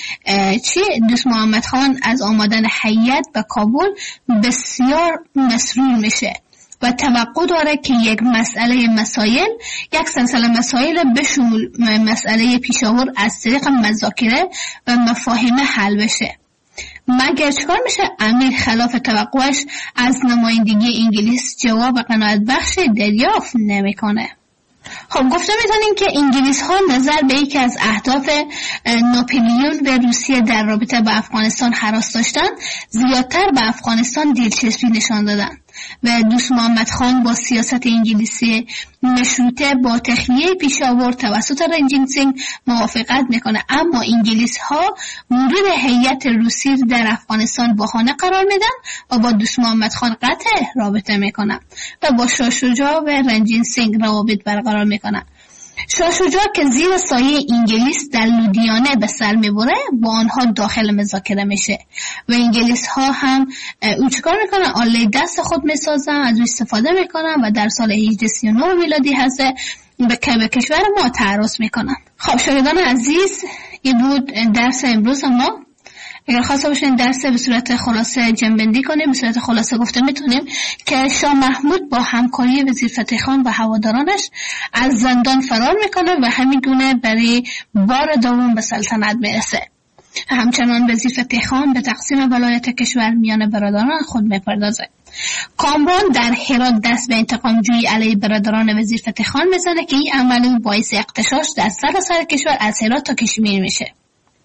چی دوست محمد خان از آمدن هیئت به کابل بسیار مسرور میشه و توقع داره که یک مسئله مسائل یک سلسله مسائل به شمول مسئله پیشاور از طریق مذاکره و مفاهمه حل بشه. مگر چکار میشه؟ امیر خلاف توقعش از نمایندگی انگلیس جواب قناعت بخش دریافت نمیکنه. خب گفته میتونیم که انگلیس ها نظر به یکی از اهداف ناپلیون و روسیه در رابطه با افغانستان هراس داشتن زیادتر به افغانستان دلچسبی نشان دادن و دوست محمد خان با سیاست انگلیسی مشروطه با تخلیه پیشاور توسط رنجین سینگ موافقت میکنه، اما انگلیس ها ورود هیئت روسی در افغانستان بهانه قرار میدن و با دوست محمد خان قطع رابطه میکنن و با شاه شجاع و رنجین سینگ روابط برقرار میکنن. شاه شجاع که زیر سایه انگلیس در لودیانه به سر میبره با آنها داخل مذاکره میشه و انگلیس ها هم او چکار میکنن؟ آله دست خود میسازن، از او استفاده میکنن و در سال هجده سی و نه میلادی هست به کشور ما تعرض میکنن. خب شاگردان عزیز، این بود درس امروز ما. اگر خواسته باشین درس به صورت خلاصه جنبندی کنیم، به صورت خلاصه گفته میتونیم که شاه محمود با همکاری وزیر فتح خان و هوادارانش از زندان فرار میکنه و همین گونه برای بار دوم به سلطنت میرسه. همچنان وزیر فتح خان به تقسیم ولایت کشور میان برادران خود میپردازه. کامران در هرات دست به انتقام جویی علیه برادران وزیر فتح خان میزنه که این عمل باعث اغتشاش در سراسر کشور از هرات تا کشمیر میشه.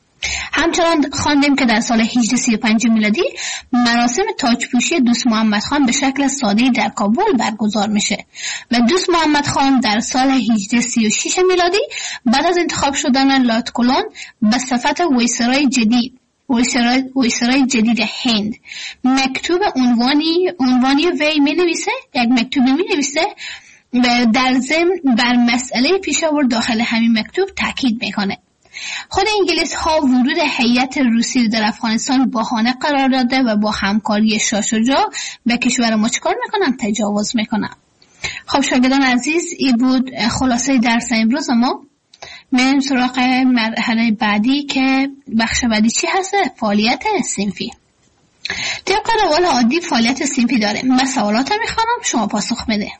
همچنان خواندیم که در سال هجده سی و پنج میلادی مراسم تاجپوشی دوست محمد خان به شکل ساده‌ای در کابل برگزار میشه و دوست محمد خان در سال هجده سی و شش میلادی بعد از انتخاب شدن لارد کلون به صفت وایسرای جدید وایسرای, وایسرای جدید هند مکتوب عنوانی عنوانی وی می نویسه یک مکتوب می نویسه و در ضمن بر مسئله پیشاور داخل همین مکتوب تاکید میکنه. خود انگلیس ها ورود هیئت روسی در افغانستان بهانه قرار داده و با همکاری شاه شجاع به کشور ما چیکار میکنن؟ تجاوز میکنن. خب شاگردان عزیز، این بود خلاصه درس امروز ما. میریم سراغ مرحله بعدی که بخش بعدی چی هست؟ فعالیت صنفی. طبق روال عادی فعالیت صنفی داره. من سوالات میخوانم، شما پاسخ بده.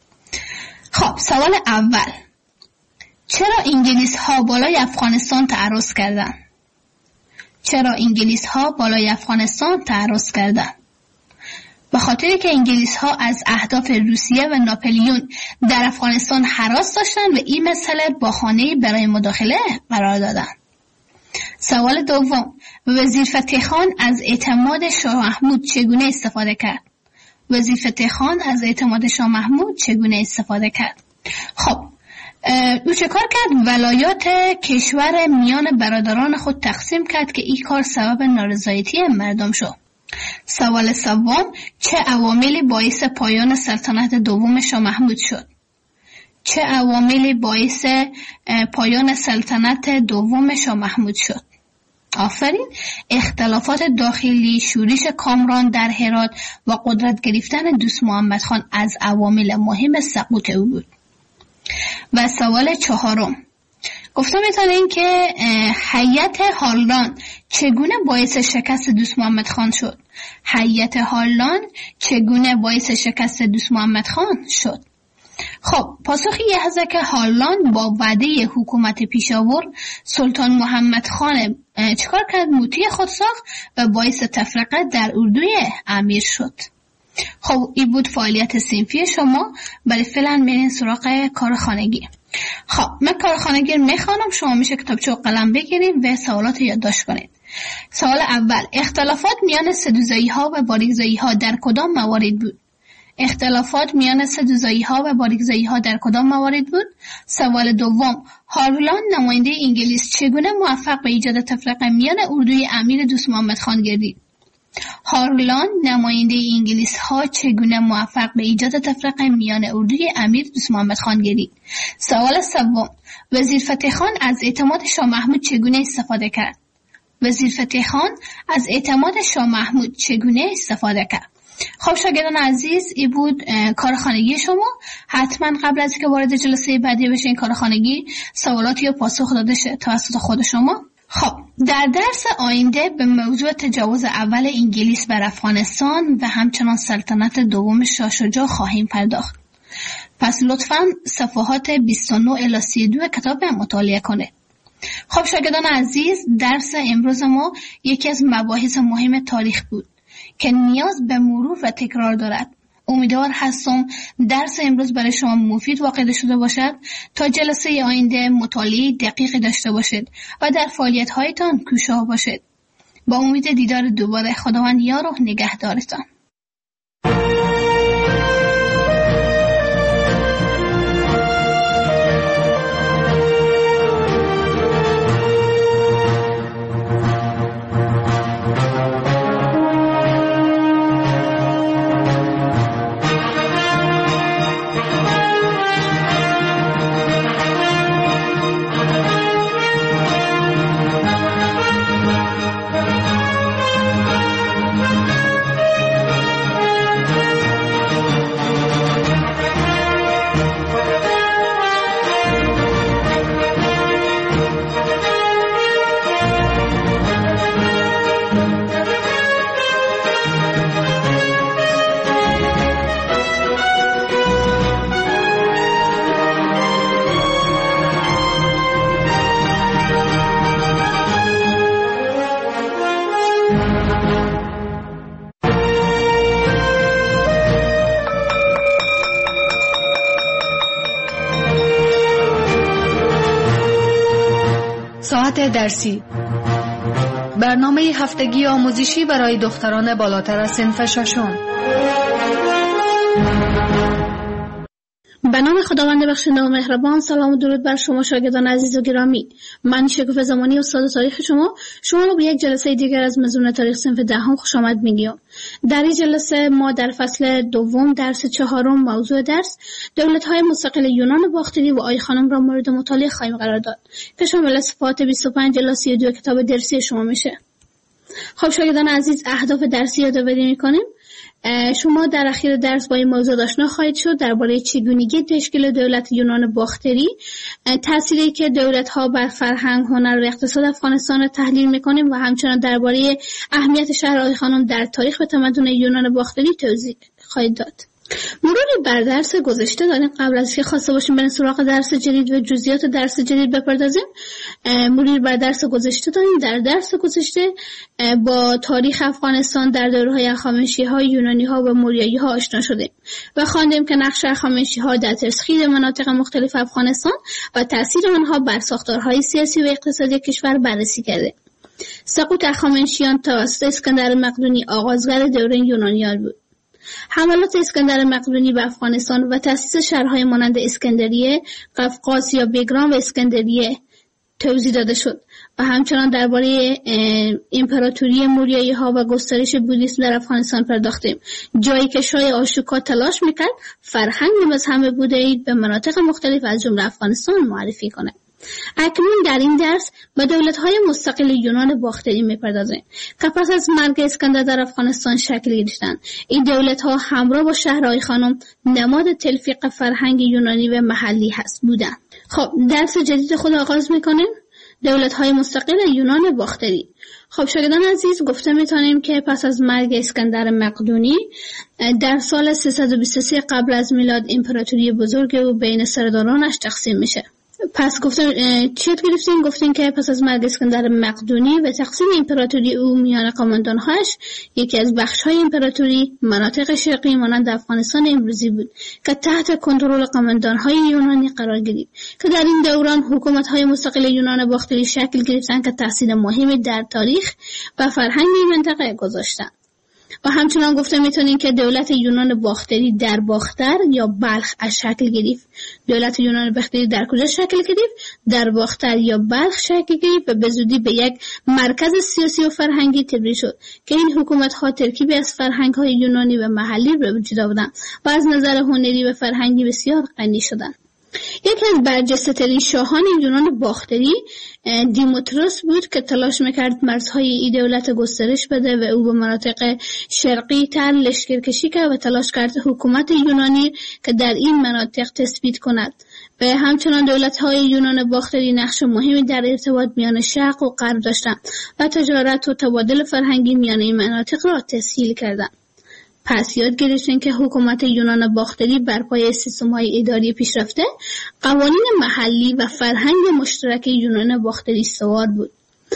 خب سوال اول: چرا انگلیس ها بالای افغانستان تعرض کردند؟ چرا انگلیس ها بالای افغانستان تعرض کردند؟ به خاطری که انگلیس ها از اهداف روسیه و ناپلیون در افغانستان هراس داشتند و این مسئله بهانه‌ای برای مداخله قرار دادند. سوال دوم: وزیر فتح خان از اعتماد شاه محمود چگونه استفاده کرد؟ وزیر فتح خان از اعتماد شاه محمود چگونه استفاده کرد؟ خب او چه کار کرد؟ ولایات کشور میان برادران خود تقسیم کرد که این کار سبب نارضایتی مردم شد. سوال سوم: چه عواملی باعث پایان سلطنت دوم شاه محمود شد؟ چه عواملی باعث پایان سلطنت دوم شاه محمود شد؟ آفرین. اختلافات داخلی، شورش کامران در هرات و قدرت گرفتن دوست محمد خان از عوامل مهم سقوط او بود. و سوال چهارم: گفتم میتونین که هیئت هالان چگونه باعث شکست دوست محمد خان شد؟ هیئت هالان چگونه باعث شکست دوست محمد خان شد؟ خب پاسخی یه هست که هالان با وعده حکومت پیشاور سلطان محمد خان چکار کرد؟ موتی خود ساخت و باعث تفرقه در اردوی امیر شد. خب این بود فعالیت صنفی شما. برای فعلا برین سراغ کار خانگی. خب من کار خانگی میخوانم، شما میشه کتابچه و قلم بگیرید و سوالات یادداشت کنید. سوال اول: اختلافات میان سدوزایی ها و باریکزایی ها در کدام موارد بود؟ اختلافات میان سدوزایی ها و باریکزایی ها در کدام موارد بود؟ سوال دوم: هارلان نماینده انگلیس چگونه موفق به ایجاد تفرقه میان اردوی امیر دوست محمد خان گردید؟ هارلان نماینده انگلیس ها چگونه موفق به ایجاد تفرقه میان اردوی امیر دوست محمد خان گردید؟ سوال سوم: وزیر فتح خان از اعتماد شاه محمود چگونه استفاده کرد؟ وزیر فتح خان از اعتماد شاه محمود چگونه استفاده کرد؟ خب شاگردان عزیز این بود کار خانگی شما. حتما قبل از اینکه وارد جلسه بعدی بشین کار خانگی سوالاتی رو پاسخ داده شه توسط خود شما. خب در درس آینده به موضوع تجاوز اول انگلیس بر افغانستان و همچنان سلطنت دوم شاه شجاع خواهیم پرداخت. پس لطفاً صفحات بیست و نه الی سی و دو کتاب مطالعه کنید. خب شاگردان عزیز، درس امروز ما یکی از مباحث مهم تاریخ بود که نیاز به مرور و تکرار دارد. امیدوار هستم درس امروز برای شما مفید واقع شده باشد تا جلسه آینده مطالعه دقیقی داشته باشید و در فعالیت‌هایتان کوشاه باشید. با امید دیدار دوباره، خداوند یار و نگهدارتان. ساعت درسی، برنامه هفتگی آموزشی برای دختران بالاتر از صنف ششم. به نام خداوند بخشنده و مهربان. سلام و درود بر شما شاگردان عزیز و گرامی. من شکوفه زمانی استاد تاریخ شما شما رو به یک جلسه دیگر از مضمون تاریخ صنف دهم خوش آمد میگم. در این جلسه ما در فصل دوم درس چهارم موضوع درس دولت‌های مستقل یونان باختری و آی خانم را مورد مطالعه خواهیم قرار داد که شامل صفحات بیست و پنج الی سی و دو کتاب درسی شما میشه. خب شاگردان عزیز، اهداف درسی یادآوری می‌کنیم. شما در اخیر درس با این موضوع آشنا خواهید شد درباره چگونگی تشکیل دولت یونان باختری، تأثیری که دولت‌ها بر فرهنگ، هنر و اقتصاد افغانستان را تحلیل می‌کنیم و همچنان درباره اهمیت شهرهای خانم در تاریخ و تمدن یونان باختری توضیح خواهید داد. مروری بر درس گذشته داریم. قبل از که خواسته باشیم بریم سراغ درس جدید و جزئیات درس جدید بپردازیم، مروری بر درس گذشته داریم. در درس گذشته با تاریخ افغانستان در دوره‌های هخامنشی‌ها، یونانی‌ها و موریایی‌ها آشنا شدیم و خواندیم که نقش هخامنشی‌ها در تسخیر مناطق مختلف افغانستان و تأثیر آنها بر ساختارهای سیاسی و اقتصادی کشور بررسی کردیم. سقوط هخامنشیان توسط اسکندر مقدونی آغازگر دوره یونانیان بود. حملات اسکندر مقدونی به افغانستان و تأسیس شهرهای مانند اسکندریه، قفقاز یا بگرام و اسکندریه توضیح داده شد و همچنان درباره امپراتوری موریایی ها و گسترش بودیسم در افغانستان پرداختیم، جایی که شاه آشوکا تلاش میکرد فرهنگ مذهب بودایی به مناطق مختلف از جمله افغانستان معرفی کنه. اکنون در این درس به دولت‌های مستقل یونان باختری می‌پردازیم که پس از مرگ اسکندر در افغانستان شکل گرفتند. این دولت‌ها همراه با شهرهای خانم نماد تلفیق فرهنگ یونانی و محلی هست بودند. خب درس جدید خود آغاز می‌کنیم. دولت‌های مستقل یونان باختری. خب شاگردان عزیز، گفته می‌تونیم که پس از مرگ اسکندر مقدونی در سال سیصد و بیست و سه قبل از میلاد امپراتوری بزرگ او بین سردارانش تقسیم میشه. پس گفتم چی یاد گرفتیم؟ گفتیم که پس از مرگ اسکندر مقدونی و تقسیم امپراتوری او میان قماندان‌هاش، یکی از بخش‌های امپراتوری مناطق شرقی مانند افغانستان امروزی بود که تحت کنترل قماندان‌های یونانی قرار گرفت که در این دوران حکومت‌های مستقل یونان باختری شکل گرفتند که تأثیر مهمی در تاریخ و فرهنگ این منطقه گذاشتند. و همچنان گفته میتونیم که دولت یونان باختری در باختر یا بلخ از شکل گرفت. دولت یونان باختری در کجا شکل گرفت؟ در باختر یا بلخ شکل گرفت و به زودی به یک مرکز سیاسی و فرهنگی تبدیل شد که این حکومت ها ترکیبی از فرهنگ های یونانی و محلی به وجود آوردند و از نظر هنری و فرهنگی بسیار غنی شدند. یکی از برجسته‌ترین شاهان یونان باختری دیموتروس بود که تلاش میکرد مرزهای این دولت گسترش بده و او به مناطق شرقی تر لشکرکشی کرد و تلاش کرد حکومت یونانی که در این مناطق تثبیت کند و همچنان دولت‌های یونان باختری نقش مهمی در ارتباط میان شرق و غرب داشتند و تجارت و تبادل فرهنگی میان این مناطق را تسهیل کردند. پس یاد گرفتیم که حکومت یونان باختری بر پایه سیستم‌های اداری پیشرفته، قوانین محلی و فرهنگ مشترک یونان باختری سوار بود.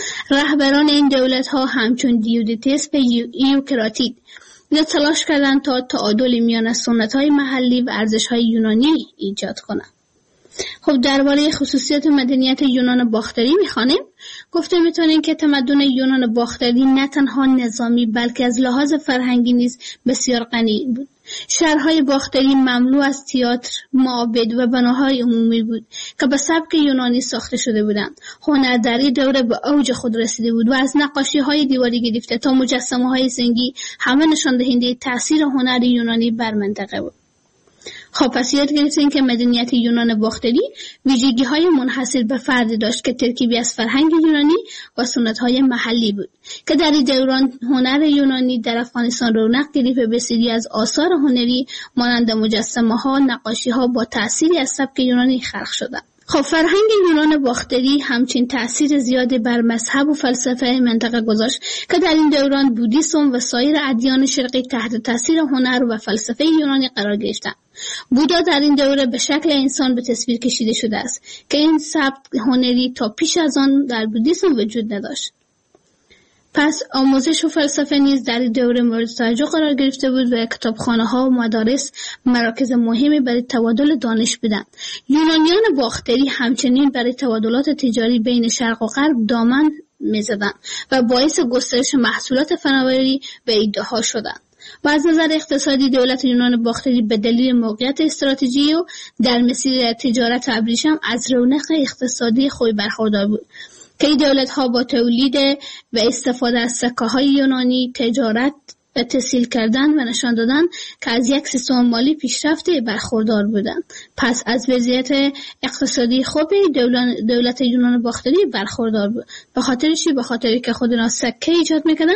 رهبران این دولت‌ها همچون دیودیتس و ایوکراتید تلاش کردند تا تعادل میان سنت‌های محلی و ارزش‌های یونانی ایجاد کنند. خب درباره خصوصیات مدنیت یونان باختری می‌خوانیم. گفته می‌تونیم که تمدن یونان باختری نه تنها نظامی بلکه از لحاظ فرهنگی نیز بسیار غنی بود. شهرهای باختری مملو از تئاتر، معابد و بناهای عمومی بود که به سبک یونانی ساخته شده بودند. هنر در این دوره به اوج خود رسیده بود و از نقاشی‌های دیواری گرفته تا مجسمه‌های سنگی همه نشان دهنده تأثیر هنر یونانی بر منطقه بود. خب پس یاد گرفتیم که مدنیت یونان باختری ویژگی‌های منحصر به فرد داشت که ترکیبی از فرهنگ یونانی و سنت‌های محلی بود که در این دوران هنر یونانی در افغانستان رونق گرفت و بسیاری از آثار هنری مانند مجسمه‌ها، نقاشی‌ها با تأثیری از سبک یونانی خلق شدند. خب فرهنگ یونان باختری همچنین تأثیر زیادی بر مذهب و فلسفه منطقه گذاشت که در این دوران بودیسم و سایر ادیان شرقی تحت تأثیر هنر و فلسفه یونانی قرار گرفتند. بودا در این دوره به شکل انسان به تصویر کشیده شده است که این سبک هنری تا پیش از آن در بودیسم وجود نداشت. پس آموزش و فلسفه نیز در این دوره مورد توجه قرار گرفته بود و کتابخانه‌ها و مدارس مراکز مهمی برای تبادل دانش بودند. یونانیان باختری همچنین برای تبادلات تجاری بین شرق و غرب دامن می‌زدند و باعث گسترش محصولات فناوری و ایده‌ها شدند. و از نظر اقتصادی دولت یونان باختری به دلیل موقعیت استراتژیکی و در مسیر تجارت ابریشم از رونق اقتصادی خوبی برخوردار بود که این دولت‌ها با تولید و استفاده از سکه‌های یونانی تجارت و تسهیل کردن و نشان دادن که از یک سیستم مالی پیشرفته برخوردار بودند. پس از وضعیت اقتصادی خوبی دولت یونان باختری برخوردار بود. به خاطر چی؟ به خاطر که خود اینا سکه ایجاد میکنن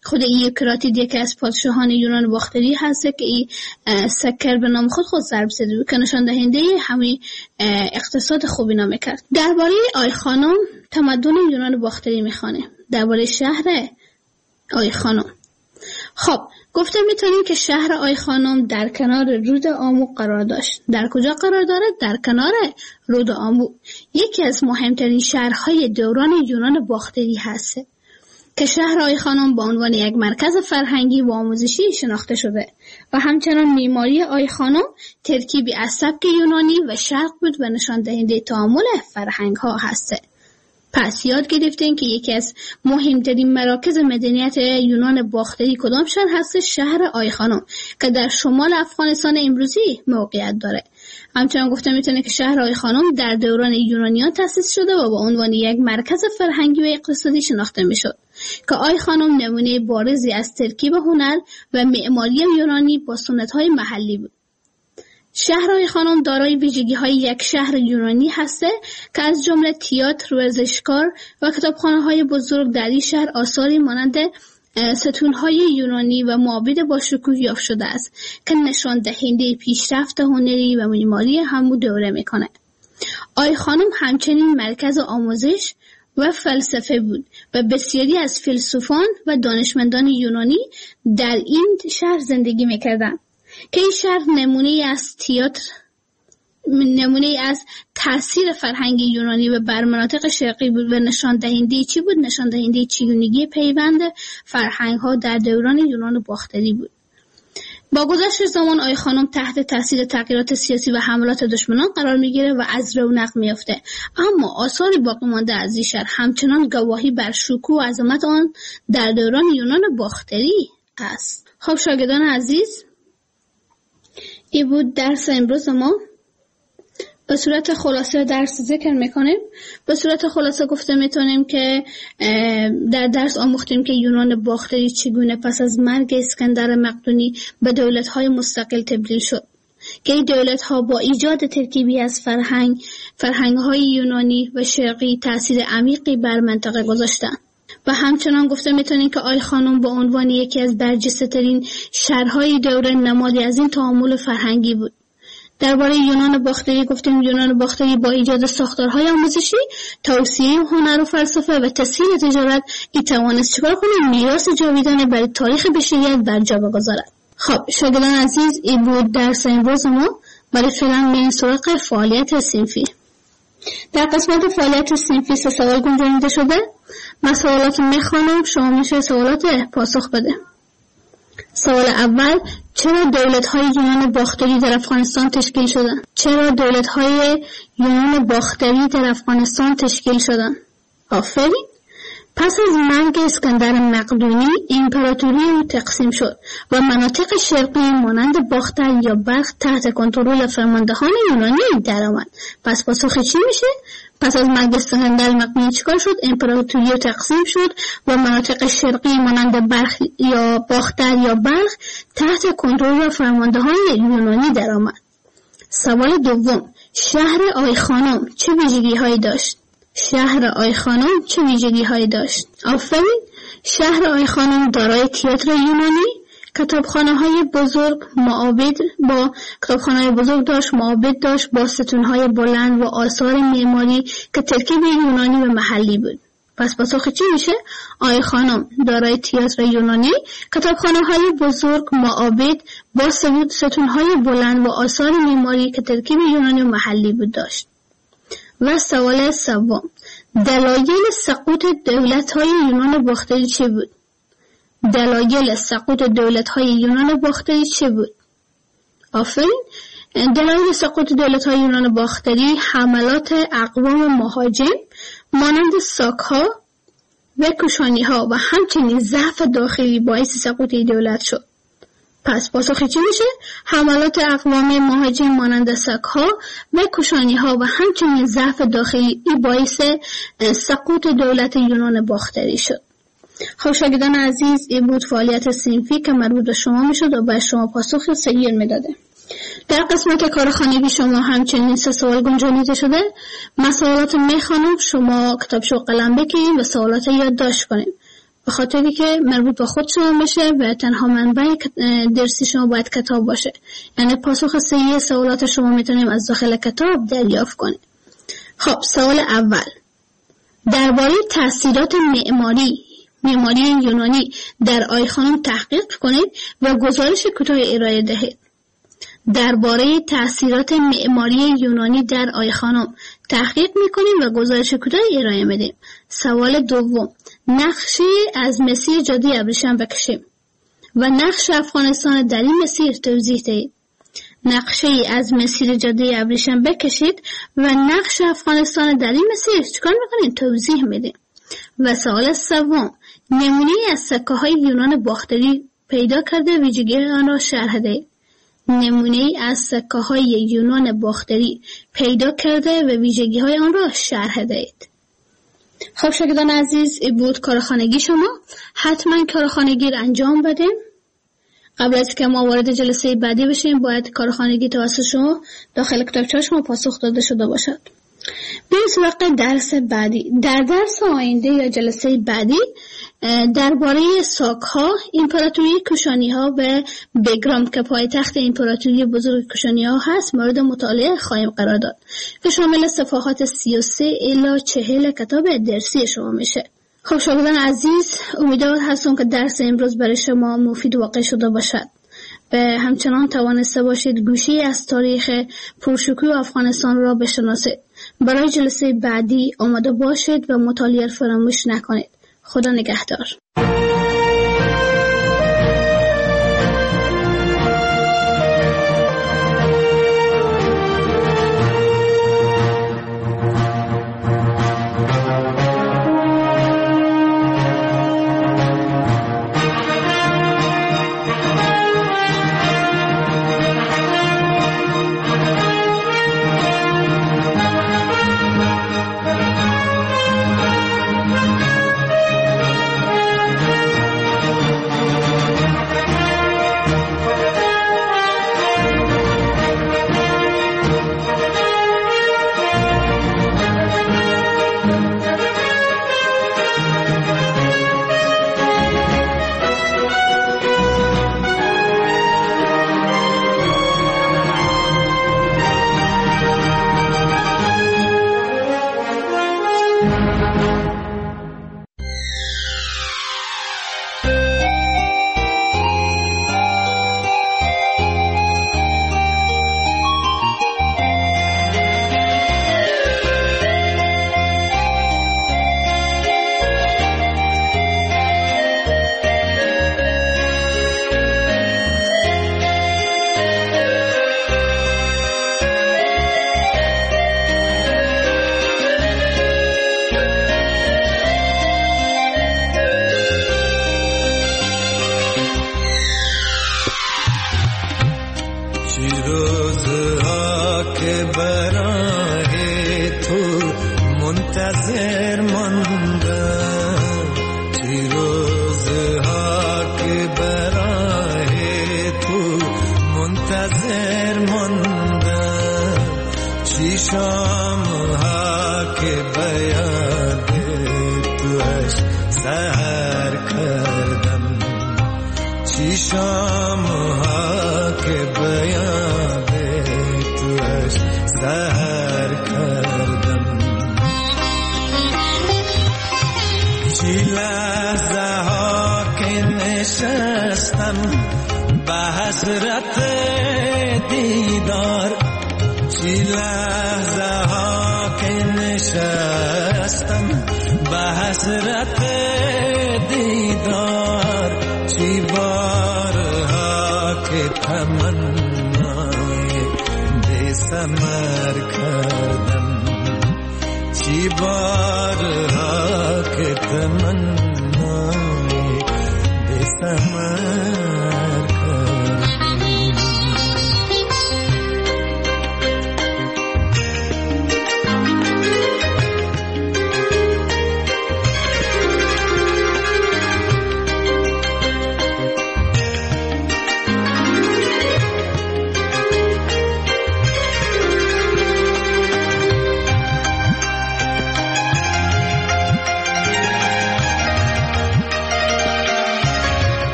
خود ایوکراتید یکی از پادشاهان یونان باختری هست که ای سکر به نام خود خود ضرب زده بود که نشان دهنده همین اقتصاد خوبی نام کرد. درباره آی خانم تمدن یونان باختری میخوانه. درباره شهر آی خانم خب گفته میتونیم که شهر آی خانم در کنار رود آمو قرار داشت. در کجا قرار داره؟ در کنار رود آمو. یکی از مهمترین شهرهای دوران یونان باختری هست که شهر آی خانم به عنوان یک مرکز فرهنگی و آموزشی شناخته شده و همچنان معماری آی خانم ترکیبی از سبک یونانی و شرق بود و نشان دهنده تعامل فرهنگ ها هست. پس یاد گرفتین که یکی از مهمترین مراکز مدنیت یونان باختری کدام شهر هست؟ شهر آی خانم که در شمال افغانستان امروزی موقعیت داره. همچنان گفته میتونه که شهر آی خانم در دوران یونانیان تأسیس شده و به عنوان یک مرکز فرهنگی و اقتصادی شناخته میشد که آی خانم نمونه بارزی از ترکیب هنر و معماری یونانی با سنت‌های محلی بود. شهر آی خانم دارای ویژگی‌های یک شهر یونانی هسته که از جمله تئاتر، ورزشکار و کتابخانه‌های بزرگ در این شهر آثاری مانند ستون‌های یونانی و معابد با شکوه یافت شده است که نشان دهنده پیشرفت هنری و معماری همو دوره میکنه. آی خانم همچنین مرکز آموزش و فلسفه بود و بسیاری از فیلسوفان و دانشمندان یونانی در این شهر زندگی میکردند که این شهر نمونه از تئاتر نمونه از تاثیر فرهنگی یونانی و بر مناطق شرقی بود و نشان دهنده چی بود؟ نشان دهنده چگونگی پیوند فرهنگ ها در دوران یونان باختری بود. با گذشت زمان آی خانم تحت تاثیر تغییرات سیاسی و حملات دشمنان قرار میگیره و از رونق میافته، اما آثار باقی مانده از این شهر همچنان گواهی بر شکوه و عظمت آن در دوران یونان باختری است. خب شاگردان عزیز، این بود درس امروز ما. به صورت خلاصه درس ذکر میکنیم. به صورت خلاصه گفته میتونیم که در درس آموختیم که یونان باختری چگونه پس از مرگ اسکندر مقدونی به دولت‌های مستقل تبدیل شد که این دولت‌ها با ایجاد ترکیبی از فرهنگ فرهنگ‌های یونانی و شرقی تأثیر عمیقی بر منطقه گذاشتند. و همچنان گفته میتونیم که آی خانم به عنوان یکی از برجسته‌ترین شهرهای دوره نمادی از این تعامل فرهنگی بود. درباره یونان باختری گفتیم یونان باختری با ایجاد ساختارهای آموزشی، توسعه هنر و فلسفه و تسهیل تجارت ای توانست چیکار کنه؟ میراث جاویدانه برای تاریخ بشریت بر جا بگذارد. خب شاگردان عزیز، این بود درس امروز ما. برای فعلا میریم سراغ فعالیت صنفی. در قسمت فعالیت صنفی سه سوال گنجانیده شده. من سوالات میخوانم، شما میشه سوالات پاسخ بده. سوال اول: چرا دولت‌های یونان باختری در افغانستان تشکیل شدند؟ چرا دولت‌های یونان باختری در افغانستان تشکیل شدند؟ آفرین. پس از مرگ اسکندر مقدونی امپراتوری او تقسیم شد و مناطق شرقی مانند باختر یا بلخ تحت کنترل فرماندهان یونانی درآمد. پس پاسخ چی میشه؟ پس از مرگ اسکندر مقدونی چیکار شد؟ امپراتوری او تقسیم شد و مناطق شرقی مانند بلخ یا باختر یا بلخ تحت کنترل فرماندهان یونانی درآمد. سوال دوم: شهر آی خانم چه ویژگی‌هایی داشت؟ شهر آی خانم چه ویژگی‌هایی داشت؟ آفرین. شهر آی خانم دارای تئاتر یونانی، کتابخانه‌های بزرگ، معابد با کتابخانه‌های بزرگ داشت، معابد داشت با ستون‌های بلند و آثار معماری که ترکیب یونانی و محلی بود. پس پاسخ چی میشه؟ آی خانم دارای تئاتر یونانی، کتابخانه‌های بزرگ، معابد با ستون‌های بلند و آثار معماری که ترکیب یونانی و محلی بود داشت. و سوال سوم: دلایل سقوط دولت‌های یونان باختری چه بود؟ دلایل سقوط دولت‌های یونان باختری چه بود؟ آفرین. دلایل سقوط دولت‌های یونان باختری حملات اقوام مهاجم مانند ساک‌ها و کوشانی‌ها و همچنین ضعف داخلی باعث سقوط دولت شد. پس پاسخی چی میشه؟ حملات اقوام مهاجم مانند ساک‌ها و کوشانی‌ها و همچنین ضعف داخلی ای باعث سقوط دولت یونان باختری شد. خب شاگردان عزیز، این بود فعالیت صنفی که مربوط به شما میشد و به شما پاسخ صحیح میداده. در قسمت کارخانگی شما همچنین سه سوال گنجانیده شده. من سوالات میخوانم، شما کتابچه و قلم بگیرید و سوالات یادداشت کنید. به خاطری که مربوط به خود شما باشه و تنها منبع درسی شما باید کتاب باشه. یعنی پاسخ صحیح سوالات شما میتونیم از داخل کتاب دریافت کنیم. خب سوال اول، درباره تأثیرات معماری معماری یونانی در آی خانم تحقیق کنید و گزارش کوتاه ارائه دهید. درباره تأثیرات معماری یونانی در آی خانم تحقیق میکنیم و گزارش کوتاه ارائه میدیم. سوال دوم، نقشه از مسیر جاده ابریشم بکشیم و نقش افغانستان در این مسیر توضیح دهید. نقشه از مسیر جاده ابریشم بکشید و نقش افغانستان در این مسیر چیکار میکنید؟ توضیح میدیم. و سوال سوم، نمونه از سکه های یونان باختری پیدا کرده ویژگی آن را شرح دهید. نمونه از سکه های یونان باختری پیدا کرده و ویژگی های آن را شرح دهید. خب شاگردان عزیز، این بود کارخانگی شما. حتما کارخانگی را انجام بدیم. قبل از که ما وارد جلسه بعدی بشیم باید کارخانگی توسط شما داخل کتابچه شما پاسخ داده شده باشد. بریم سراغ درس بعدی. در درس آینده یا جلسه بعدی درباره ساک‌ها، امپراتوری کوشانی‌ها و بگرام که پایتخت امپراتوری بزرگ کوشانی‌ها هست مورد مطالعه خواهیم قرار داد که شامل صفحات سی و سه الی چهل کتاب درسی شما میشه. خب شاگردان عزیز، امیدوار هستم که درس امروز برای شما مفید واقع شده باشد و همچنان توانسته باشید گوشه از تاریخ پرشکوه افغانستان را بشناسید. برای جلسه بعدی آماده باشید و مطالعه فراموش نکنید. خدا نگهدار.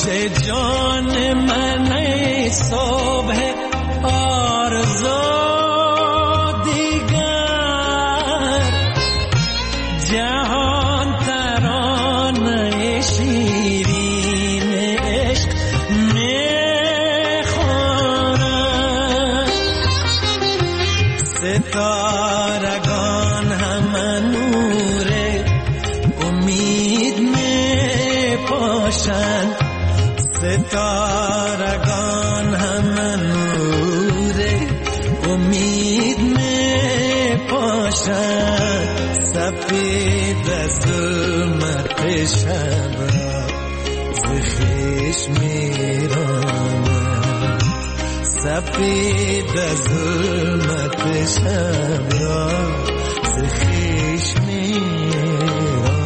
چه جان من ای صبح آرزو دیگر جهان ترانه شیرین عشق میخوانند ستارگان همه نور امید میپاشند ستارگان همه نور امید میپاشند سپید از ظلمت شب را ز خویش میرانند سپید از ظلمت شب را ز خویش میرانند.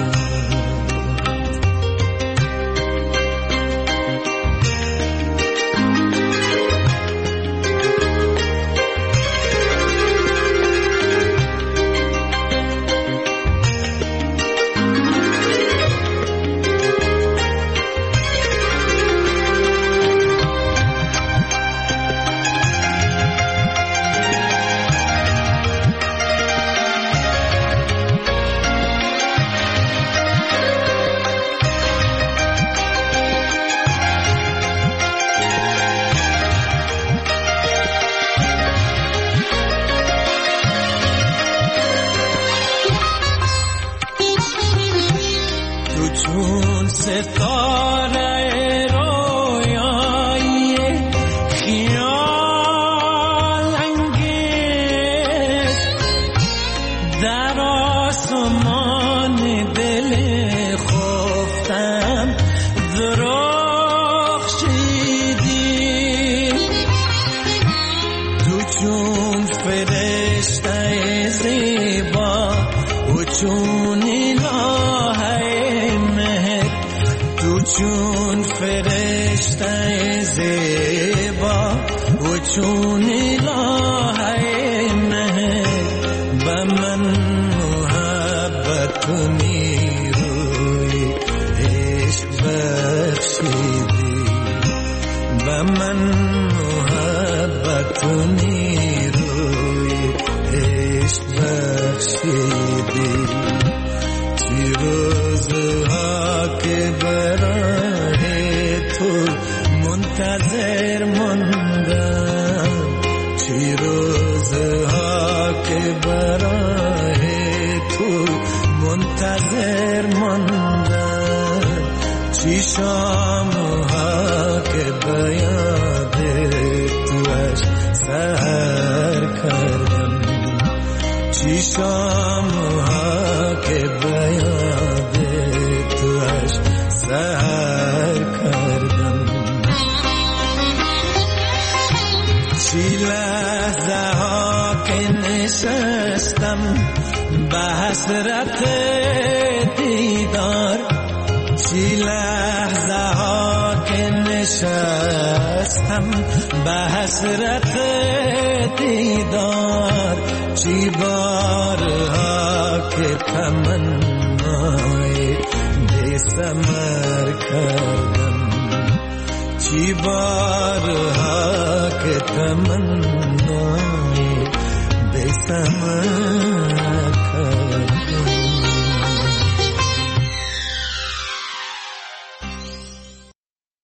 چون ستاره رویایی خیال انگیز در آسمان دل خفتم درخشیدی تو چون فرشته زیبا و چون چون فرشته زیبا و چون الهه مهر به من محبت و نیروی عشق بخشیدی به من محبت و نیروی عشق بخشیدی چی روزها که برای تو منتظر ماندم چی روزها که برای تو منتظر ماندم چی شامها که به یاد توش سحر کردم چی شامها که به یاد توش سحر کردم چی لحظه ها که نشستم به حسرت دیدار چی لحظه ها که نشستم به حسرت دیدار چی بارها که تمنای بی ثمر کردم چی بارها که تمنای بی ثمر